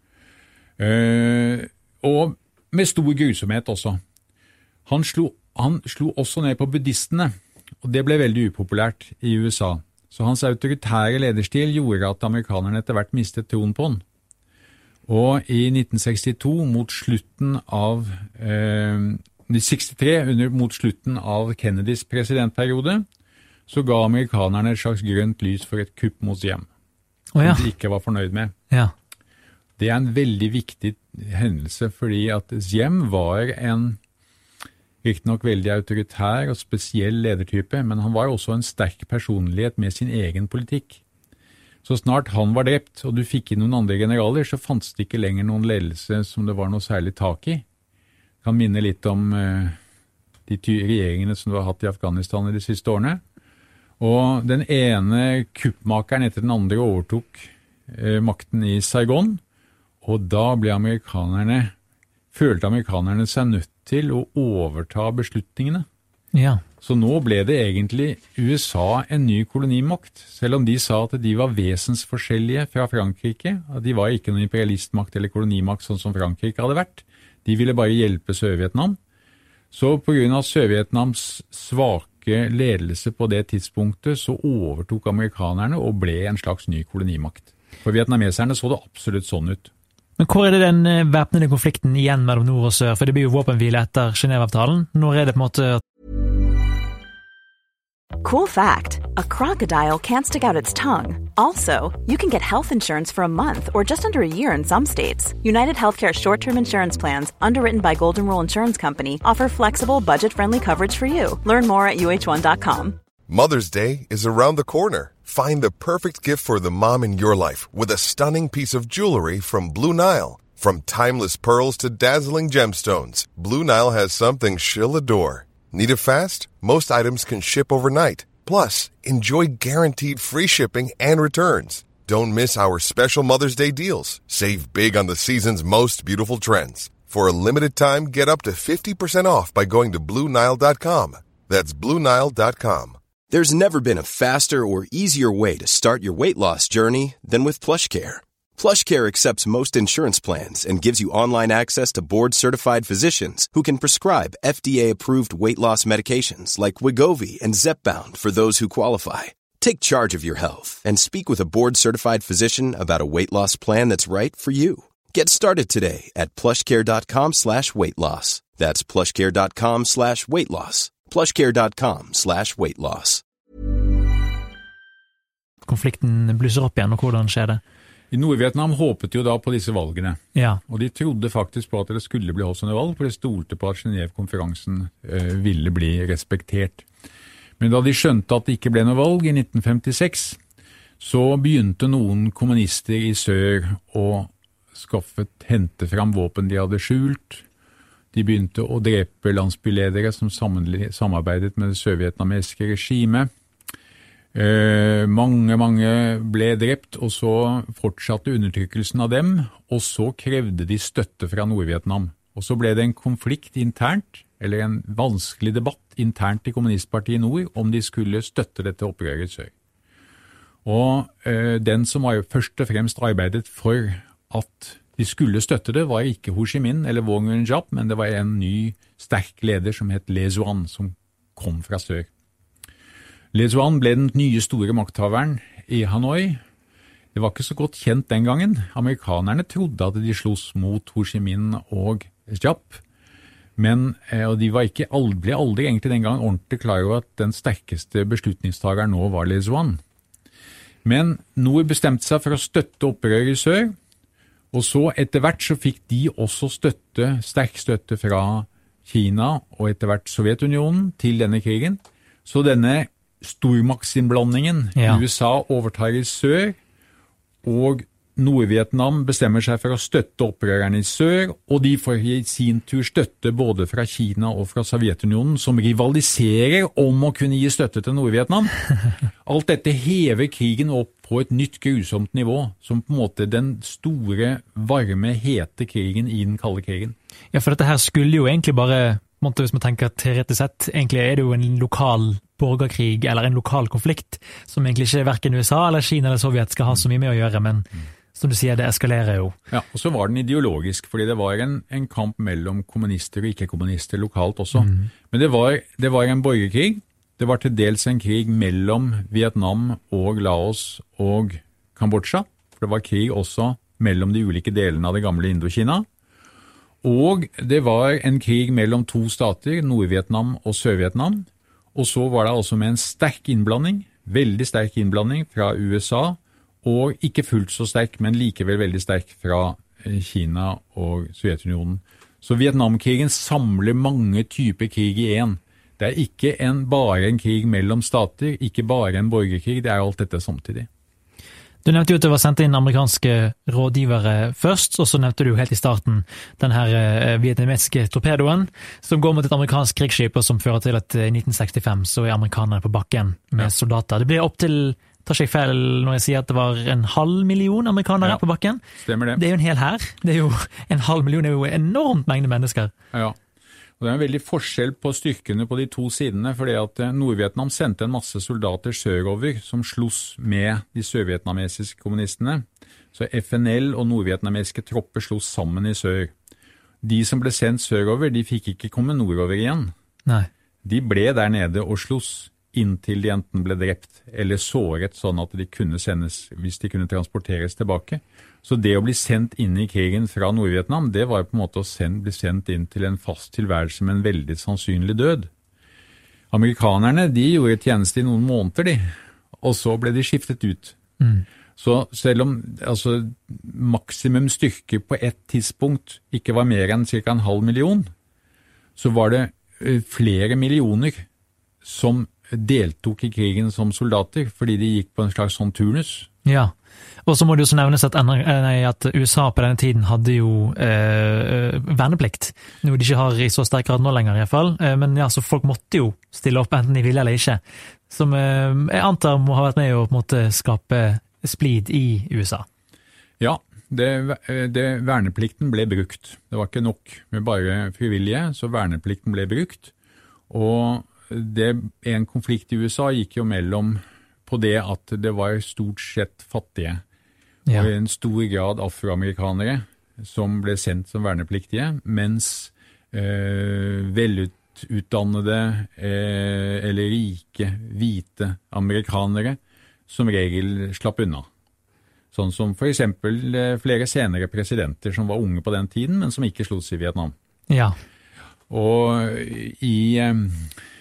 Uh, og med stor grusomhet også. Han slo, han slo også ned på buddhistene, og det ble veldig upopulært i U S A. Så hans autoritære lederstil gjorde at amerikanerne etter hvert mistet troen på han. Og i nitten sekstito, mot slutten av eh, sekstitre, under, mot slutten av Kennedys presidentperiode, så ga amerikanerne et slags grønt lys for et kupp mot Diem, oh, ja. Som de ikke var fornøyd med. Ja. Det er en veldig viktig hendelse, fordi at Diem var en riktignok veldig autoritær og spesiell ledertype, men han var også en sterk personlighet med sin egen politikk. Så snart han var drept, og du fikk inn noen andre generaler, så fantes det ikke lenger noen ledelse som det var noe særlig tak i. Jeg kan minne litt om uh, de ty- regjeringene som du har hatt i Afghanistan i de siste årene. Og den ene kuppmakeren etter den andre overtok uh, makten i Saigon, og da ble amerikanerne, følte amerikanerne seg nødt til å overta beslutningene. Ja. Så nå ble det egentlig U S A en ny kolonimakt, selv om de sa at de var vesensforskjellige fra Frankrike. At de var ikke noen imperialistmakt eller kolonimakt sånn som Frankrike hadde vært. De ville bare hjelpe Sør-Vietnam. Så på grunn av Sør-Vietnams svake ledelse på det tidspunktet, så overtok amerikanerne og ble en slags ny kolonimakt. For vietnameserne så det absolutt sånn ut. Men hvor er det den væpnede konflikten igjen mellom nord og sør? For det blir jo våpenhvile etter Genève-avtalen. Når er det på en måte... Cool fact, a crocodile can't stick out its tongue. Also, you can get health insurance for a month or just under a year in some states. United Healthcare short-term insurance plans, underwritten by Golden Rule Insurance Company, offer flexible, budget-friendly coverage for you. Learn more at U H one dot com. Mother's Day is around the corner. Find the perfect gift for the mom in your life with a stunning piece of jewelry from Blue Nile. From timeless pearls to dazzling gemstones, Blue Nile has something she'll adore. Need it fast? Most items can ship overnight. Plus, enjoy guaranteed free shipping and returns. Don't miss our special Mother's Day deals. Save big on the season's most beautiful trends. For a limited time, get up to fifty percent off by going to Blue Nile dot com. That's Blue Nile dot com. There's never been a faster or easier way to start your weight loss journey than with PlushCare. PlushCare accepts most insurance plans and gives you online access to board-certified physicians who can prescribe F D A-approved weight loss medications like Wegovy and Zepbound for those who qualify. Take charge of your health and speak with a board-certified physician about a weight loss plan that's right for you. Get started today at plushcare.com slash weight loss. That's plushcare.com slash weight loss. plushcare.com slash weight loss. konflikten blusser opp igjen, og hvordan skjer det? I Nord-Vietnam håpet jo da på disse valgene, ja. og de trodde faktisk på at det skulle bli holdt sånne valg, for de stolte på at Genève-konferansen eh, ville bli respektert. Men da de skjønte at det ikke ble noe valg i nitten femtiseks, så begynte noen kommunister i sør å skaffet, hente fram våpen de hadde skjult. De begynte å drepe landsbyledere som samarbeidet med det sørvietnamesiske regimet. Eh, mange, mange ble drept, og så fortsatte undertrykkelsen av dem, og så krevde de støtte fra Nord-Vietnam. Og så ble det en konflikt internt, eller en vanskelig debatt internt i kommunistpartiet i nord, om de skulle støtte dette opprøret i sør. Og eh, den som var først og fremst arbeidet for at de skulle støtte det, var ikke Ho Chi Minh eller Wong Nguyen Giap, men det var en ny, sterk leder som het Le Duan, som kom fra sør. Le Duan ble den nye store makthaveren i Hanoi. Det var ikke så godt kjent den gangen. Amerikanerne trodde at de sloss mot Ho Chi Minh og Giap, men og de var ikke aldri, aldri egentlig den gangen ordentlig klar over at den sterkeste beslutningstageren nå var Le Duan. Men Nord bestemte seg for å støtte opprøret i sør, og så etter hvert så fikk de også støtte, sterk støtte fra Kina og etter hvert Sovjetunionen til denne krigen. Så denne stormaktsinnblandingen, ja. U S A overtar i sør, og Nord-Vietnam bestemmer seg for å støtte opprørerne i sør, og de får i sin tur støtte både fra Kina og fra Sovjetunionen, som rivaliserer om å kunne gi støtte til Nord-Vietnam. Alt dette hever krigen opp på et nytt grusomt nivå, som på en måte den store, varme, hete krigen i den kalde krigen. Ja, for dette her skulle jo egentlig bare, måtte, hvis man tenker teoretisk sett, egentlig er det jo en lokal borgerkrig, eller en lokal konflikt, som egentlig ikke hverken U S A eller Kina eller Sovjet skal ha så mye med å gjøre, men som du sier, det eskalerer jo. Ja, og så var den ideologisk, fordi det var en, en kamp mellom kommunister og ikke-kommunister lokalt også. Mm. Men det var, det var en borgerkrig. Det var til dels en krig mellom Vietnam og Laos og Kambodsja. For det var krig også mellom de ulike delene av det gamle Indokina. Og det var en krig mellom to stater, Nord-Vietnam og Sør-Vietnam. Og så var det altså med en sterk innblanding, veldig sterk innblanding fra U S A, og ikke fullt så sterk, men likevel veldig sterk fra Kina og Sovjetunionen. Så Vietnamkrigen samler mange typer krig i en. Det er ikke en, bare en krig mellom stater, ikke bare en borgerkrig, det er alt dette samtidig. Du nevnte jo at det var sendt inn amerikanske rådgivere først, og så nevnte du helt i starten den her uh, vietnamesiske torpedoen, som går mot et amerikansk krigsskip, og som fører til at i nitten sekstifem så er amerikanerne på bakken med ja. soldater. Det blir opp til tar ikke jeg feil når jeg sier at det var en halv million amerikanere ja, på bakken. Stemmer det. Det er jo en hel hær. Det er jo en halv million, det er jo enormt mengde mennesker. Ja, og det er en veldig forskjell på styrkene på de to sidene, fordi at Nord-Vietnam sendte en masse soldater sørover som sloss med de sørvietnamesiske kommunistene. Så F N L og nordvietnamesiske tropper sloss sammen i sør. De som ble sendt sørover, de fikk ikke komme nordover igjen. Nei. De ble der nede og sloss inntil de enten ble drept eller såret, sånn at de kunne sendes, hvis de kunne transporteres tilbake. Så det å bli sendt inn i krigen fra Nord-Vietnam, det var på en måte å send, bli sendt inn til en fast tilværelse med en veldig sannsynlig død. Amerikanerne, de gjorde tjeneste i noen måneder, de, og så ble de skiftet ut. Mm. Så selv om altså, maksimum styrke på ett tidspunkt ikke var mer enn cirka en halv million, så var det flere millioner som deltok i krigen som soldater, fordi de gikk på en slags sånn turnus. Ja, og så må det jo så nevnes at, nei, at U S A på denne tiden hadde jo eh, verneplikt, noe de ikke har i så sterk grad nå lenger i hvert fall, eh, men ja, så folk måtte jo stille opp enten de ville eller ikke, som eh, jeg antar må ha vært med å på en måte skape splid i U S A. Ja, det, det, verneplikten ble brukt. Det var ikke nok med bare frivillige, så verneplikten ble brukt, og det, en konflikt i U S A gikk jo mellom på det at det var stort sett fattige, ja. Og en stor grad afroamerikanere som ble sendt som vernepliktige, mens eh, velutdannede eh, eller rike, hvite amerikanere som regel slapp unna. Sånn som for eksempel eh, flere senere presidenter som var unge på den tiden, men som ikke sloss i Vietnam. Ja. Og i... Eh,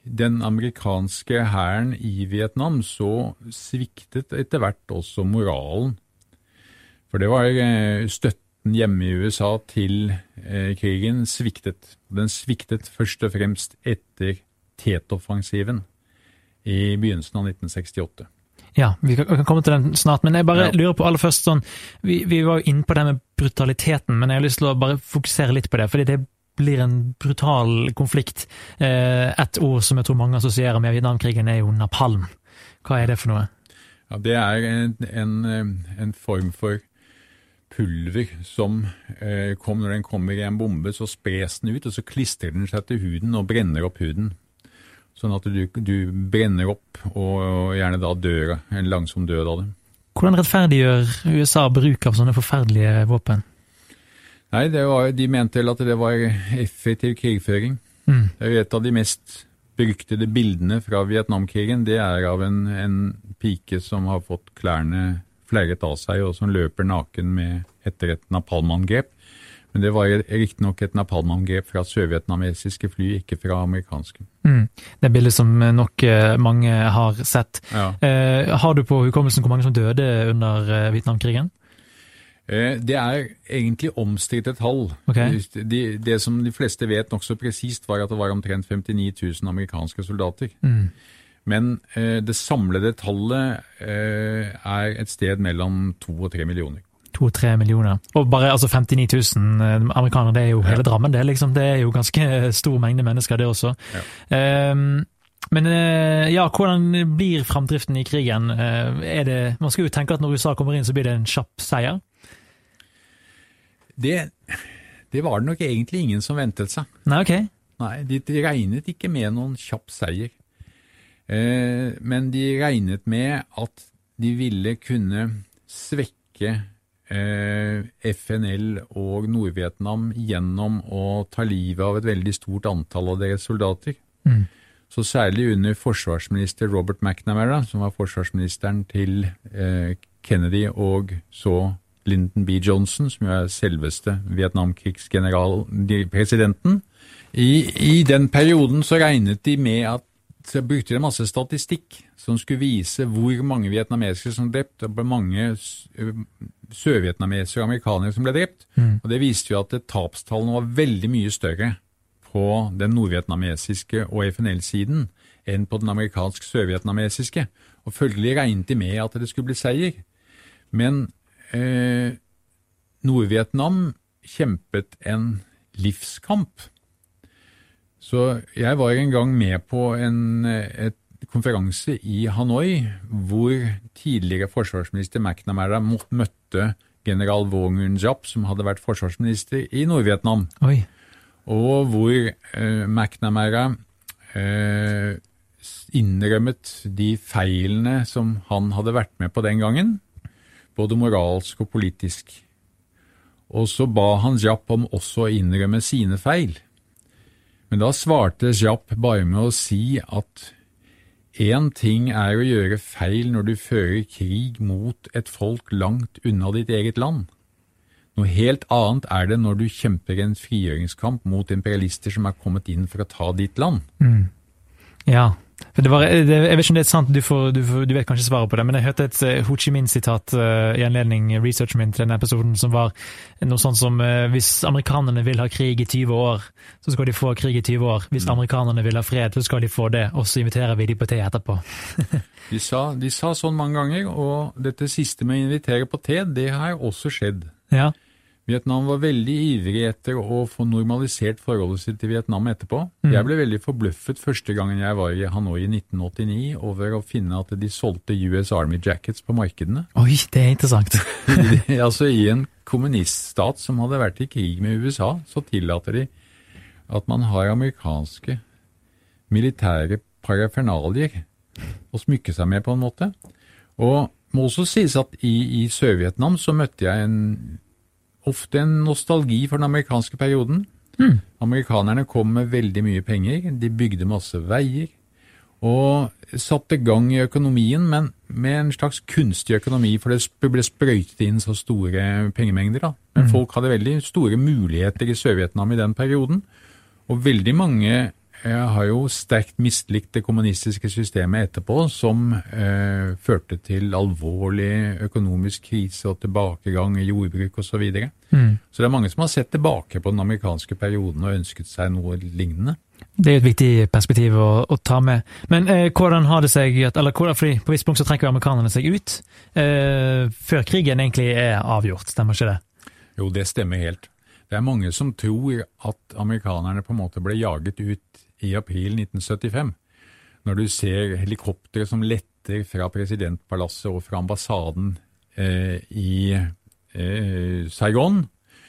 den amerikanske hæren i Vietnam så sviktet etter hvert også moralen. For det var støtten hjemme i U S A til krigen sviktet. Den sviktet først og fremst etter Tet-offensiven i begynnelsen av nitten sekstiåtte. Ja, vi kan komme til den snart, men jeg bare ja. lurer på aller først sånn, vi, vi var jo inne på det med brutaliteten, men jeg har lyst til å bare fokusere litt på det, fordi det blir en brutal konflikt. Eh, et ord som jeg tror mange assosierer med Vietnamkrigen er jo napalm. Hva er det for noe? Ja, det er en, en, en form for pulver som eh, kom, når den kommer i en bombe, så spres den ut, og så klistrer den seg til huden og brenner opp huden. Sånn at du, du brenner opp, og gjerne da dør, en langsom død av det. Hvordan rettferdiggjør U S A bruk av sånne forferdelige våpen? Nei, det var, de mente vel at det var effektiv krigføring. Mm. Det er et av de mest beryktede bildene fra Vietnamkrigen. Det er av en, en pike som har fått klærne fleret av seg, og som løper naken med, etter et napalmangrep. Men det var riktig nok et napalmangrep fra sørvietnamesiske fly, ikke fra amerikanske. Mm. Det er bildet som nok mange har sett. Ja. Eh, har du på hukommelsen hvor mange som døde under eh, Vietnamkrigen? Det er egentlig omstridte tall. Okay. De, det som de fleste vet nok så presist var at det var omtrent femtini tusen amerikanske soldater. Mm. Men eh, det samlede tallet eh, er et sted mellom to og tre millioner. To og tre millioner. Og bare altså femtini tusen amerikanere, det er jo hele ja. Drammen, det, liksom. Det er jo ganske stor mengde mennesker, det også. Ja. Um, men ja, hvordan blir fremdriften i krigen? Er det, man skal jo tenke at når U S A kommer inn, så blir det en kjapp seier. Det, det var det nok egentlig ingen som ventet seg. Nei, ok. Nei, de, de regnet ikke med noen kjapp seier. Eh, men de regnet med at de ville kunne svekke eh, F N L og Nord-Vietnam gjennom å ta livet av et veldig stort antall av deres soldater. Mm. Så særlig under forsvarsminister Robert McNamara, som var forsvarsministeren til eh, Kennedy og så Lyndon B. Johnson, som er selveste Vietnamkrigsgeneral-presidenten. I, I den perioden så regnet de med at, så brukte de masse statistikk som skulle vise hvor mange vietnamesere som ble drept, og hvor mange sørvietnamesere og amerikanere som ble drept. Mm. Og det viste jo at tapstallene var veldig mye større på den nordvietnamesiske og F N L-siden enn på den amerikansk-sørvietnamesiske. Og følgelig regnet de med at det skulle bli seier. Men Eh, Nord-Vietnam kjempet en livskamp. Så jeg var en gang med på en et konferanse i Hanoi, hvor tidligere forsvarsminister McNamara møtte general Vo Nguyen Giap, som hadde vært forsvarsminister i Nord-Vietnam. Oi. Og hvor eh, McNamara eh, innrømmet de feilene som han hadde vært med på den gangen, både moralsk og politisk. Og så ba han Giap om også å innrømme sine feil. Men da svarte Giap bare med å si at en ting er å gjøre feil når du fører krig mot et folk langt unna ditt eget land. Noe helt annet er det når du kjemper en frigjøringskamp mot imperialister som er kommet inn for å ta ditt land. Mm. Ja, for det var, det, jeg vet ikke om det er sant, du, får, du, får, du vet kanskje svaret på det, men jeg hørte et uh, Ho Chi Minh-sitat uh, i anledning researchen min til denne episoden, som var noe sånt som uh, hvis amerikanerne vil ha krig i tyve år, så skal de få krig i tyve år. Hvis mm. amerikanerne vil ha fred, så skal de få det, og så inviterer vi de på te etterpå. de, sa, de sa sånn mange ganger, og dette siste med å invitere på te, det har også skjedd. Ja. Vietnam var veldig ivrig etter å få normalisert forholdet sitt til Vietnam etterpå. Mm. Jeg ble veldig forbløffet første gangen jeg var i Hanoi i nitten åttini over å finne at de solgte U S Army Jackets på markedene. Oi, det er interessant. Altså i en kommuniststat som hadde vært i krig med U S A, så tillater de at man har amerikanske militære parafernalier å smykke seg med på en måte. Og må også sies at i, i Sør-Vietnam så møtte jeg en ofte en nostalgi for den amerikanske perioden. Mm. Amerikanerne kom med veldig mye penger, de bygde masse veier, og satte gang i økonomien, men med en slags kunstig økonomi, for det ble sprøytet inn så store pengemengder. Da. Men mm. folk hadde veldig store muligheter i Sør-Vietnam i den perioden, og veldig mange jeg har jo sterkt mislikt det kommunistiske systemet etterpå, som eh, førte til alvorlig økonomisk krise og tilbakegang i jordbruk og så videre. Mm. Så det er mange som har sett tilbake på den amerikanske perioden og ønsket seg noe lignende. Det er jo et viktig perspektiv å, å ta med. Men eh, hvordan har det seg, eller hvordan, fordi på viss punkt så trekker amerikanerne seg ut, eh, før krigen egentlig er avgjort, stemmer ikke det? Jo, det stemmer helt. Det er mange som tror at amerikanerne på en måte ble jaget ut i april nitten syttifem. Når du ser helikoptere som letter fra presidentpalasset og fra ambassaden eh, i eh, Saigon,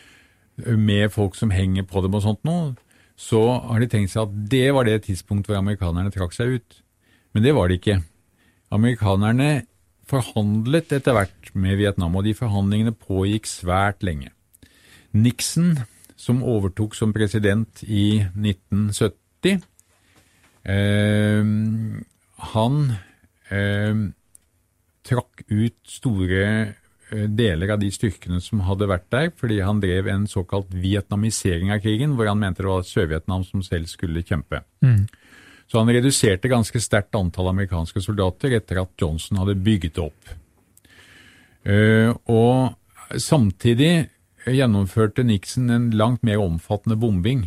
med folk som henger på dem og sånt nå, så har de tenkt seg at det var det tidspunkt hvor amerikanerne trakk seg ut. Men det var det ikke. Amerikanerne forhandlet etter hvert med Vietnam, og de forhandlingene pågikk svært lenge. Nixon, som overtok som president i nitten sytti, eh, han eh, trakk ut store eh, deler av de styrkene som hadde vært der, fordi han drev en såkalt vietnamisering av krigen, hvor han mente det var Sør-Vietnam som selv skulle kjempe. Mm. Så han reduserte ganske sterkt antall amerikanske soldater etter at Johnson hadde bygget opp. Eh, og samtidig gjennomførte Nixon en langt mer omfattende bombing,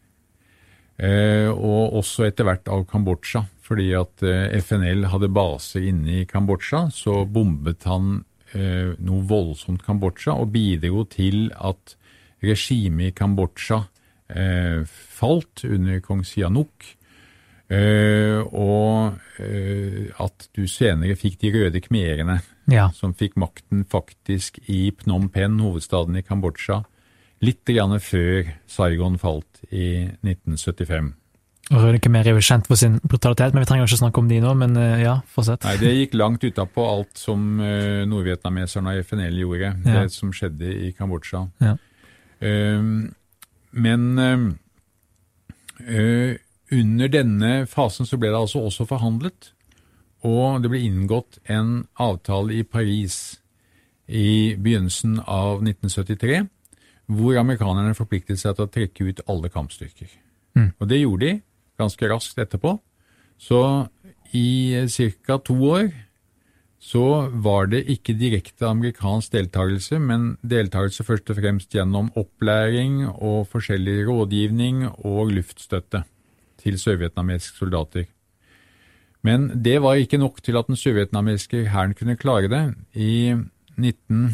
eh, og også etter hvert av Kambodsja, fordi at eh, F N L hadde baser inne i Kambodsja, så bombet han eh, noe voldsomt Kambodsja, og bidro til at regimet i Kambodsja eh, falt under kong Sihanouk, eh, og eh, at du senere fikk de røde khmerene, ja, som fikk makten faktisk i Phnom Penh, hovedstaden i Kambodsja, litt grann før Saigon falt i nitten syttifem. Og Røde Khmer er jo kjent for sin brutalitet, men vi trenger ikke snakke om de nå, men ja, fortsett. Nei, det gikk langt utapå alt som uh, nordvietnameserne og F N L gjorde, ja, det som skjedde i Kambodsja. Ja. Uh, men uh, uh, under denne fasen så ble det altså også forhandlet, og det ble inngått en avtale i Paris i begynnelsen av nitten syttitre, hvor amerikanerne forpliktet seg til å trekke ut alle kampstyrker. Mm. Og det gjorde de ganske raskt etterpå. Så i cirka to år så var det ikke direkte amerikansk deltagelse, men deltagelse først og fremst gjennom opplæring og forskjellig rådgivning og luftstøtte til sørvietnamesiske soldater. Men det var ikke nok til at den sørvietnamesiske hæren kunne klare det. I nitten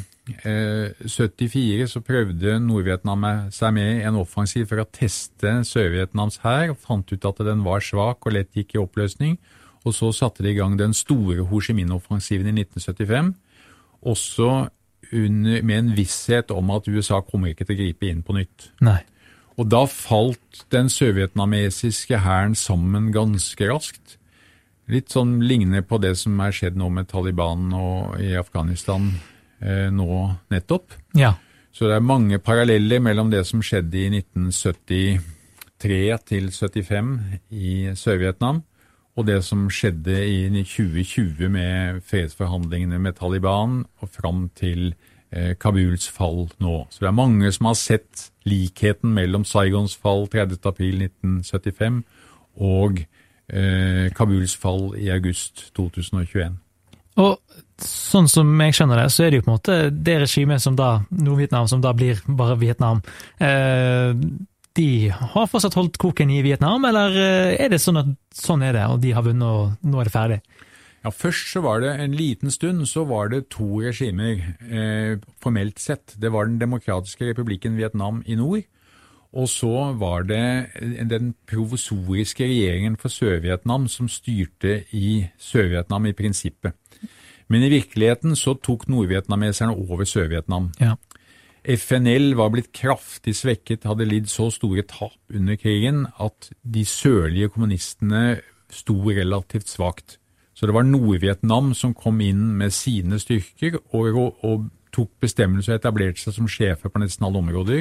syttifire så prøvde Nordvietnam seg med en offensiv for å teste Sør-Vietnams hær, og fant ut at den var svak og lett gikk i oppløsning, og så satte de i gang den store Ho Chi Minh-offensiven i nitten syttifem, også under, med en visshet om at U S A kommer ikke til å gripe inn på nytt. Nei. Og da falt den sørvietnamesiske hæren sammen ganske raskt. Litt sånn lignende på det som er skjedd nå med Taliban og i Afghanistan eh, nå nettopp. Ja. Så det er mange paralleller mellom det som skjedde i nitten syttitre til syttifem i Sør-Vietnam, og det som skjedde i tjue tjue med fredsforhandlingene med Taliban og fram til eh, Kabuls fall nå. Så det er mange som har sett likheten mellom Saigons fall tredivte april nitten syttifem og Eh, Kabuls fall i august to tusen tjueen. Og sånn som jeg skjønner det, så er det jo på en måte det regimet som da, Nord-Vietnam, som da blir bare Vietnam. Eh, de har fortsatt holdt koken i Vietnam, eller er det sånn at sånn er det, og de har vunnet, og nå er det ferdig? Ja, først så var det en liten stund, så var det to regimer, eh, formelt sett. Det var den demokratiske republikken Vietnam i nord, og så var det den provisoriske regjeringen for Sør-Vietnam som styrte i Sør-Vietnam i prinsippet. Men i virkeligheten så tok nordvietnameserne over Sør-Vietnam. Ja. F N L var blitt kraftig svekket, hadde lidd så store tap under krigen at de sørlige kommunistene sto relativt svagt. Så det var Nord-Vietnam som kom inn med sine styrker og, og tok bestemmelser og etablerte seg som sjefer på nesten alle områder.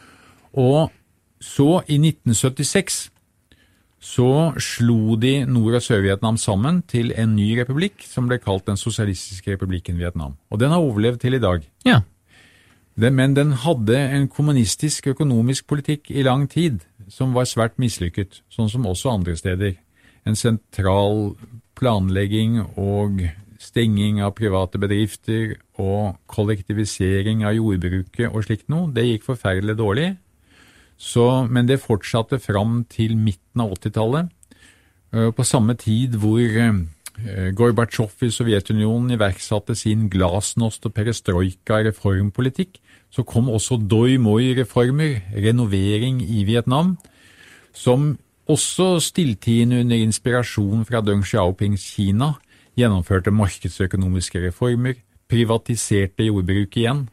Og så i nitten syttiseks så slo de Nord- og Sør-Vietnam sammen til en ny republikk som ble kalt den sosialistiske republikken Vietnam. Og den har overlevd til i dag. Ja. Den, men den hadde en kommunistisk økonomisk politikk i lang tid. som var svært mislykket, sånn som også andre steder. En sentral planlegging og stenging av private bedrifter og kollektivisering av jordbruket og slikt noe, det gikk forferdelig dårlig. Så, men det fortsatte fram til midten av åttitallet, på samme tid hvor Gorbatsjov i Sovjetunionen iverksatte sin glasnost og perestrojka-reformpolitikk, så kom også Doi Moi-reformer, renovering i Vietnam, som også stilltiende under inspirasjon fra Deng Xiaopings Kina gjennomførte markedsøkonomiske reformer, privatiserte jordbruk igjen,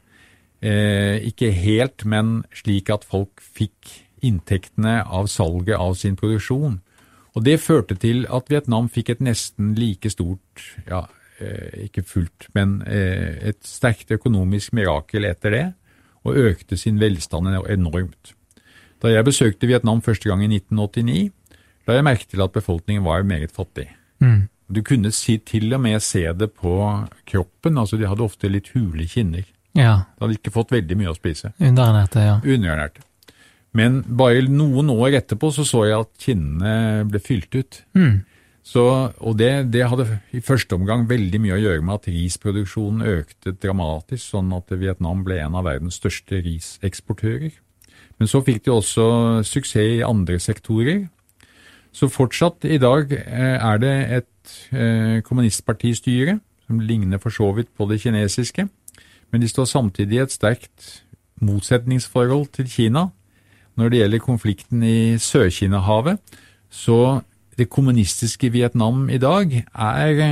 eh, ikke helt, men slik at folk fikk inntektene av salget av sin produksjon. Og det førte til at Vietnam fikk et nesten like stort, ja, eh, ikke fullt, men eh, et sterkt økonomisk mirakel etter det, og økte sin velstand enormt. Da jeg besøkte Vietnam første gang i nitten åttini, da jeg merket til at befolkningen var meget fattig. Mm. Du kunne si, til og med se det på kroppen, altså de hadde ofte litt hule kinner. Ja. De hadde ikke fått veldig mye å spise. Underernærte, ja. Underernærte. Men bare noen år etterpå så så jeg at kinnene ble fylt ut. Mm. Så, og det, det hadde i første omgang veldig mye å gjøre med at risproduksjonen økte dramatisk, sånn at Vietnam ble en av verdens største riseksportører. Men så fikk de også suksess i andre sektorer. Så fortsatt i dag er det et eh, kommunistpartistyre, som ligner for så vidt på det kinesiske, men de står samtidig i et sterkt motsetningsforhold til Kina. Når det gjelder konflikten i Sør-Kina-havet, så det kommunistiske Vietnam i dag er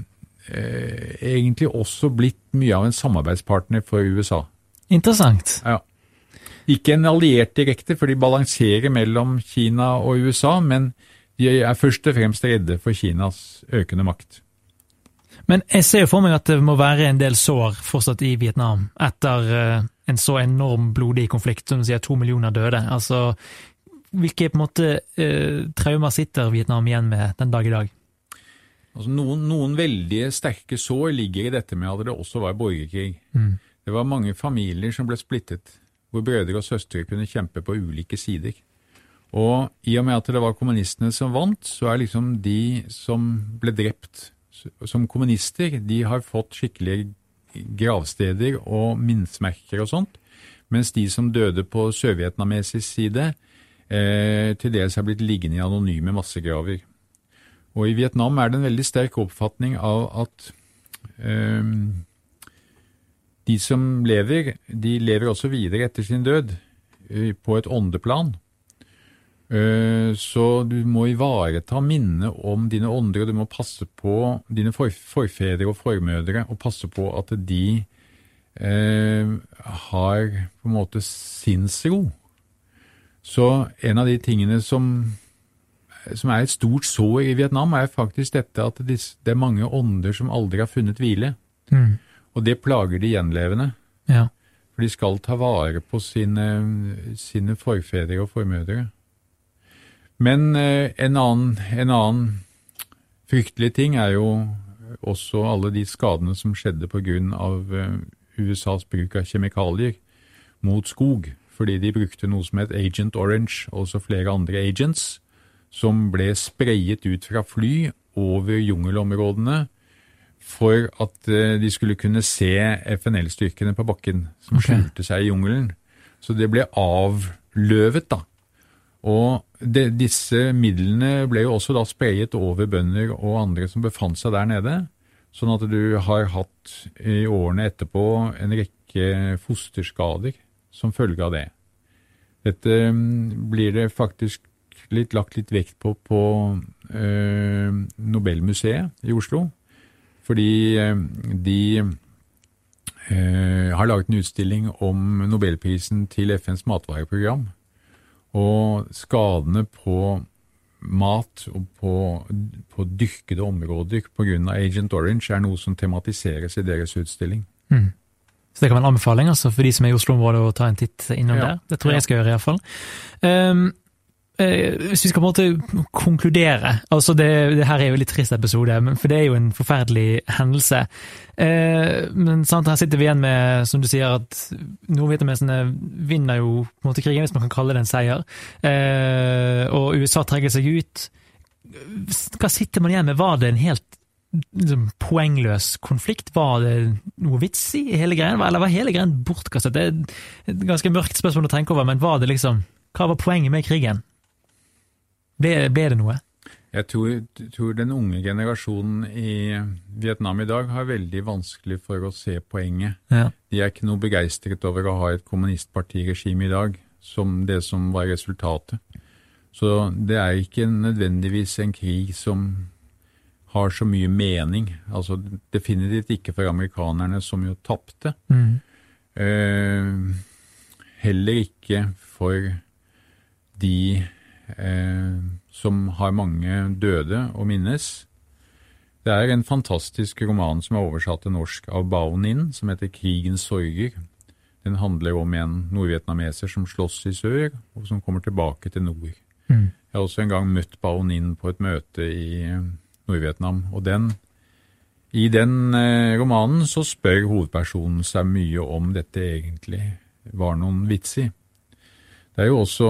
eh, egentlig også blitt mye av en samarbeidspartner for U S A. Interessant. Ja. Ikke en alliert direkte, for de balanserer mellom Kina og U S A, men de er først og fremst redde for Kinas økende makt. Men jeg ser jo for meg at det må være en del sår fortsatt i Vietnam etter uh, en så enorm blodig konflikt, som sier to millioner døde. Altså, hvilke på en måte uh, traumer sitter Vietnam igjen med den dag i dag? Altså, noen, noen veldig sterke sår ligger i dette med at det også var borgerkrig. Mm. Det var mange familier som ble splittet, hvor brødre og søstre kunne kjempe på ulike sider. Og i og med at det var kommunistene som vant, så er liksom de som ble drept som kommunister, de har fått skikkelige gravsteder og minnesmerker og sånt, mens de som døde på sørvietnamesisk side, eh, til dels har blitt liggende i anonyme massegraver. Og i Vietnam er det en veldig sterk oppfatning av at eh, de som lever, de lever også videre etter sin død, eh, på et åndeplan. Så du må ivareta minnet om dine ånder, og du må passe på dine for, forfedre og formødre, og passe på at de eh, har på en måte sinnsro. Så en av de tingene som, som er et stort sår i Vietnam, er faktisk dette at det er mange ånder som aldri har funnet hvile. Mm. Og det plager de gjenlevende. Ja. For de skal ta vare på sine, sine forfedre og formødre. Men eh, en, annen, en annen fryktelig ting er jo også alle de skadene som skjedde på grunn av eh, U S A's bruk av kjemikalier mot skog, fordi de brukte noe som het Agent Orange, og også flere andre agents, som ble sprayet ut fra fly over jungelområdene for at eh, de skulle kunne se F N L-styrkene på bakken som Okay. skjulte seg i jungelen. Så det ble avløvet da. Og det, disse midlene ble jo også da sprayet over bønder og andre som befant seg der nede, sånn at du har hatt i årene etterpå en rekke fosterskader som følge av det. Dette blir det faktisk litt, lagt litt vekt på på eh, Nobelmuseet i Oslo, fordi eh, de eh, har laget en utstilling om Nobelprisen til F N's matvareprogram. Og skadene på mat og på, på dyrkede områder på grunn av Agent Orange er noe som tematiseres i deres utstilling. Mm. Så det kan være en anbefaling altså, for de som er i Oslo-området å ta en titt innom Ja. der. Det tror jeg Ja. jeg skal gjøre i hvert fall. Um, eh, hvis vi skal på en måte konkludere, altså det, det her er jo litt trist episode, for det er jo en forferdelig hendelse. Eh, men sant, her sitter vi igjen med, som du sier, at nordvietnamesene vinner jo på en måte krigen, hvis man kan kalle det en seier, eh, og U S A trekker seg ut. Hva sitter man igjen med? Var det en helt liksom, poengløs konflikt? Var det noe vits i hele greien? Eller var hele greien bortkastet? Det er et ganske mørkt spørsmål å tenke over, men var det liksom, hva var poenget med krigen? Ble, ble det noe? Jeg tror, tror den unge generasjonen i Vietnam i dag har veldig vanskelig for å se poenget. Ja. De er ikke noe begeistret over å ha et kommunistpartiregime i dag, som det som var resultatet. Så det er ikke nødvendigvis en krig som har så mye mening. Altså definitivt ikke for amerikanerne som jo tappte. Mm. Eh, heller ikke for de eh, som har mange døde å minnes. Det er en fantastisk roman som er oversatt til norsk av Bao Ninh, som heter Krigens sorger. Den handler om en nordvietnameser som slåss i sør, og som kommer tilbake til nord. Mm. Jeg har også en gang møtt Bao Ninh på et møte i Nord-Vietnam, og den, i den eh, romanen så spør hovedpersonen seg mye om dette egentlig var noen vits i. Det er jo også,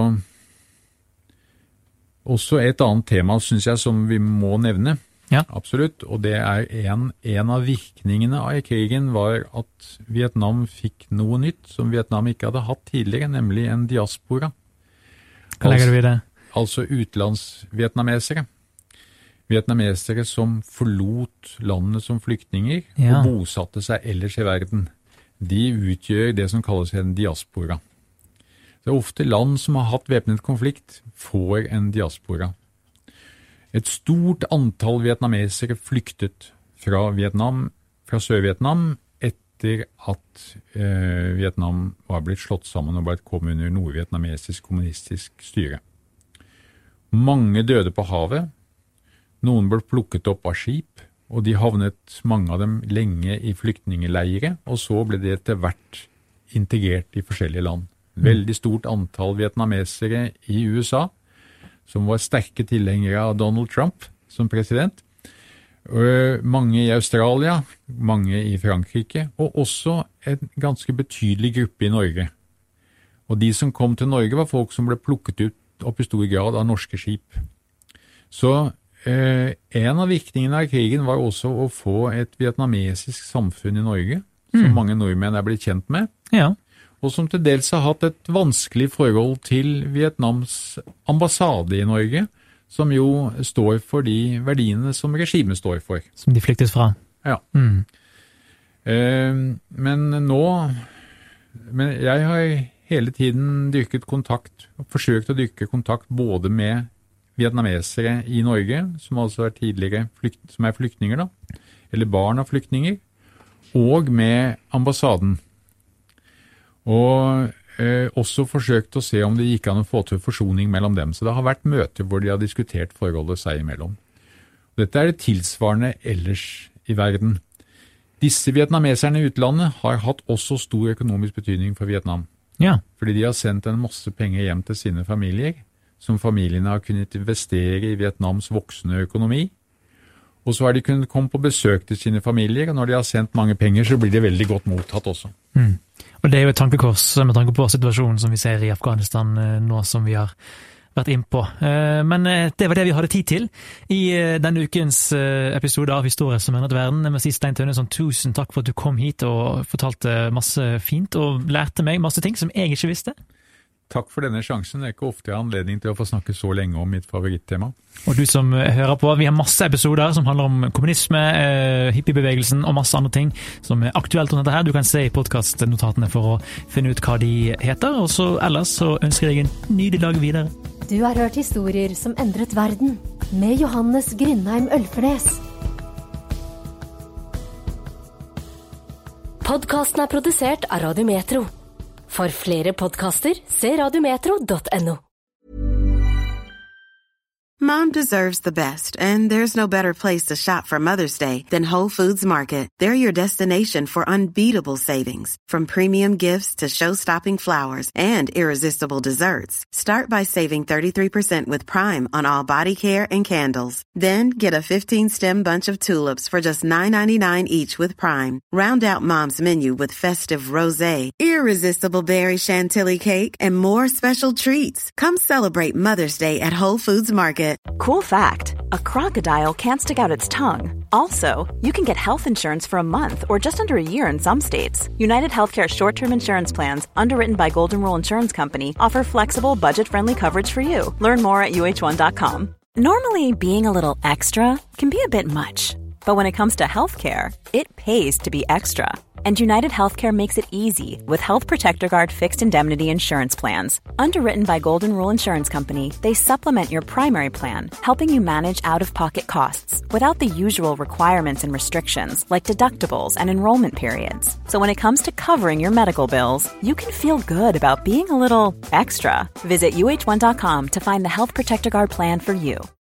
også et annet tema, synes jeg, som vi må nevne. Ja. Absolutt, og det er en, en av virkningene av krigen var at Vietnam fikk noe nytt som Vietnam ikke hadde hatt tidligere, nemlig en diaspora. Hva legger du i det? Altså utenlandsvietnamesere. Vietnamesere som forlot landet som flyktninger ja. og bosatte seg ellers i verden. De utgjør det som kalles en diaspora. Det er ofte land som har hatt væpnet konflikt, får en diaspora. Et stort antall vietnamesere flyktet fra Vietnam, fra Sør-Vietnam, etter at eh, Vietnam var blitt slått sammen og ble kommet under nordvietnamesisk kommunistisk styre. Mange døde på havet, noen ble plukket opp av skip, og de havnet, mange av dem, lenge i flyktningeleire, og så ble det etter hvert integrert i forskjellige land. Veldig stort antall vietnamesere i U S A, som var sterke tilhengere av Donald Trump som president, mange i Australia, mange i Frankrike, og også en ganske betydelig gruppe i Norge. Og de som kom til Norge var folk som ble plukket ut opp i stor grad av norske skip. Så eh, en av virkningene av krigen var også å få et vietnamesisk samfunn i Norge, som mm. mange nordmenn er blitt kjent med, ja. og som til dels har hatt et vanskelig forhold til Vietnams ambassade i Norge, som jo står for de verdiene som regimet står for. Som de flyktes fra. Ja. Mm. Eh, men nå, men jeg har hele tiden dyrket kontakt, og forsøkt å dyrke kontakt både med vietnamesere i Norge, som altså er tidligere flykt, som er flyktninger da, eller barn av flyktninger, og med ambassaden. Og eh, også forsøkt å se om det gikk an å få til forsoning mellom dem. Så det har vært møter hvor de har diskutert forholdet seg imellom. Dette er det tilsvarende ellers i verden. Disse vietnameserne i utlandet har hatt også stor økonomisk betydning for Vietnam. Ja. Fordi de har sendt en masse penger hjem til sine familier, som familiene har kunnet investere i Vietnams voksende økonomi. Og så har de kunnet komme på besøk til sine familier, og når de har sendt mange penger, så blir de veldig godt mottatt også. Mm. Og det er jo et tankekors med tanke på situasjonen som vi ser i Afghanistan nå som vi har vært innpå. Men det var det vi hadde tid til i denne ukens episode av Historie som endret verden. Jeg må si Stein Tønnesson, tusen takk for at du kom hit og fortalte masse fint og lærte meg masse ting som jeg ikke visste. Takk for denne sjansen. Det er ikke ofte jeg har anledning til å få snakke så lenge om mitt favorittema. Og du som hører på, vi har masse episoder som handler om kommunisme, hippiebevegelsen og masse andre ting som er aktuelt rundt dette her. Du kan se i podcastnotatene for å finne ut hva de heter, og så ellers så ønsker jeg en nydelig dag videre. Du har hørt historier som endret verden, med Johannes Grindheim Ølfernes. Podcasten er produsert av Radio Metro. For flere podcaster, se radiometro punktum no. Mom deserves the best, and there's no better place to shop for Mother's Day than Whole Foods Market. They're your destination for unbeatable savings, from premium gifts to show-stopping flowers and irresistible desserts. Start by saving thirty-three percent with Prime on all body care and candles. Then get a fifteen-stem bunch of tulips for just nine ninety-nine each with Prime. Round out Mom's menu with festive rosé, irresistible berry chantilly cake, and more special treats. Come celebrate Mother's Day at Whole Foods Market. Cool fact, a crocodile can't stick out its tongue. Also, you can get health insurance for a month or just under a year in some states. United Healthcare short-term insurance plans, underwritten by Golden Rule Insurance Company, offer flexible, budget-friendly coverage for you. Learn more at U H one dot com. Normally, being a little extra can be a bit much. But when it comes to healthcare, it pays to be extra. And United Healthcare makes it easy with Health Protector Guard fixed indemnity insurance plans. Underwritten by Golden Rule Insurance Company, they supplement your primary plan, helping you manage out-of-pocket costs without the usual requirements and restrictions like deductibles and enrollment periods. So when it comes to covering your medical bills, you can feel good about being a little extra. Visit U H one dot com to find the Health Protector Guard plan for you.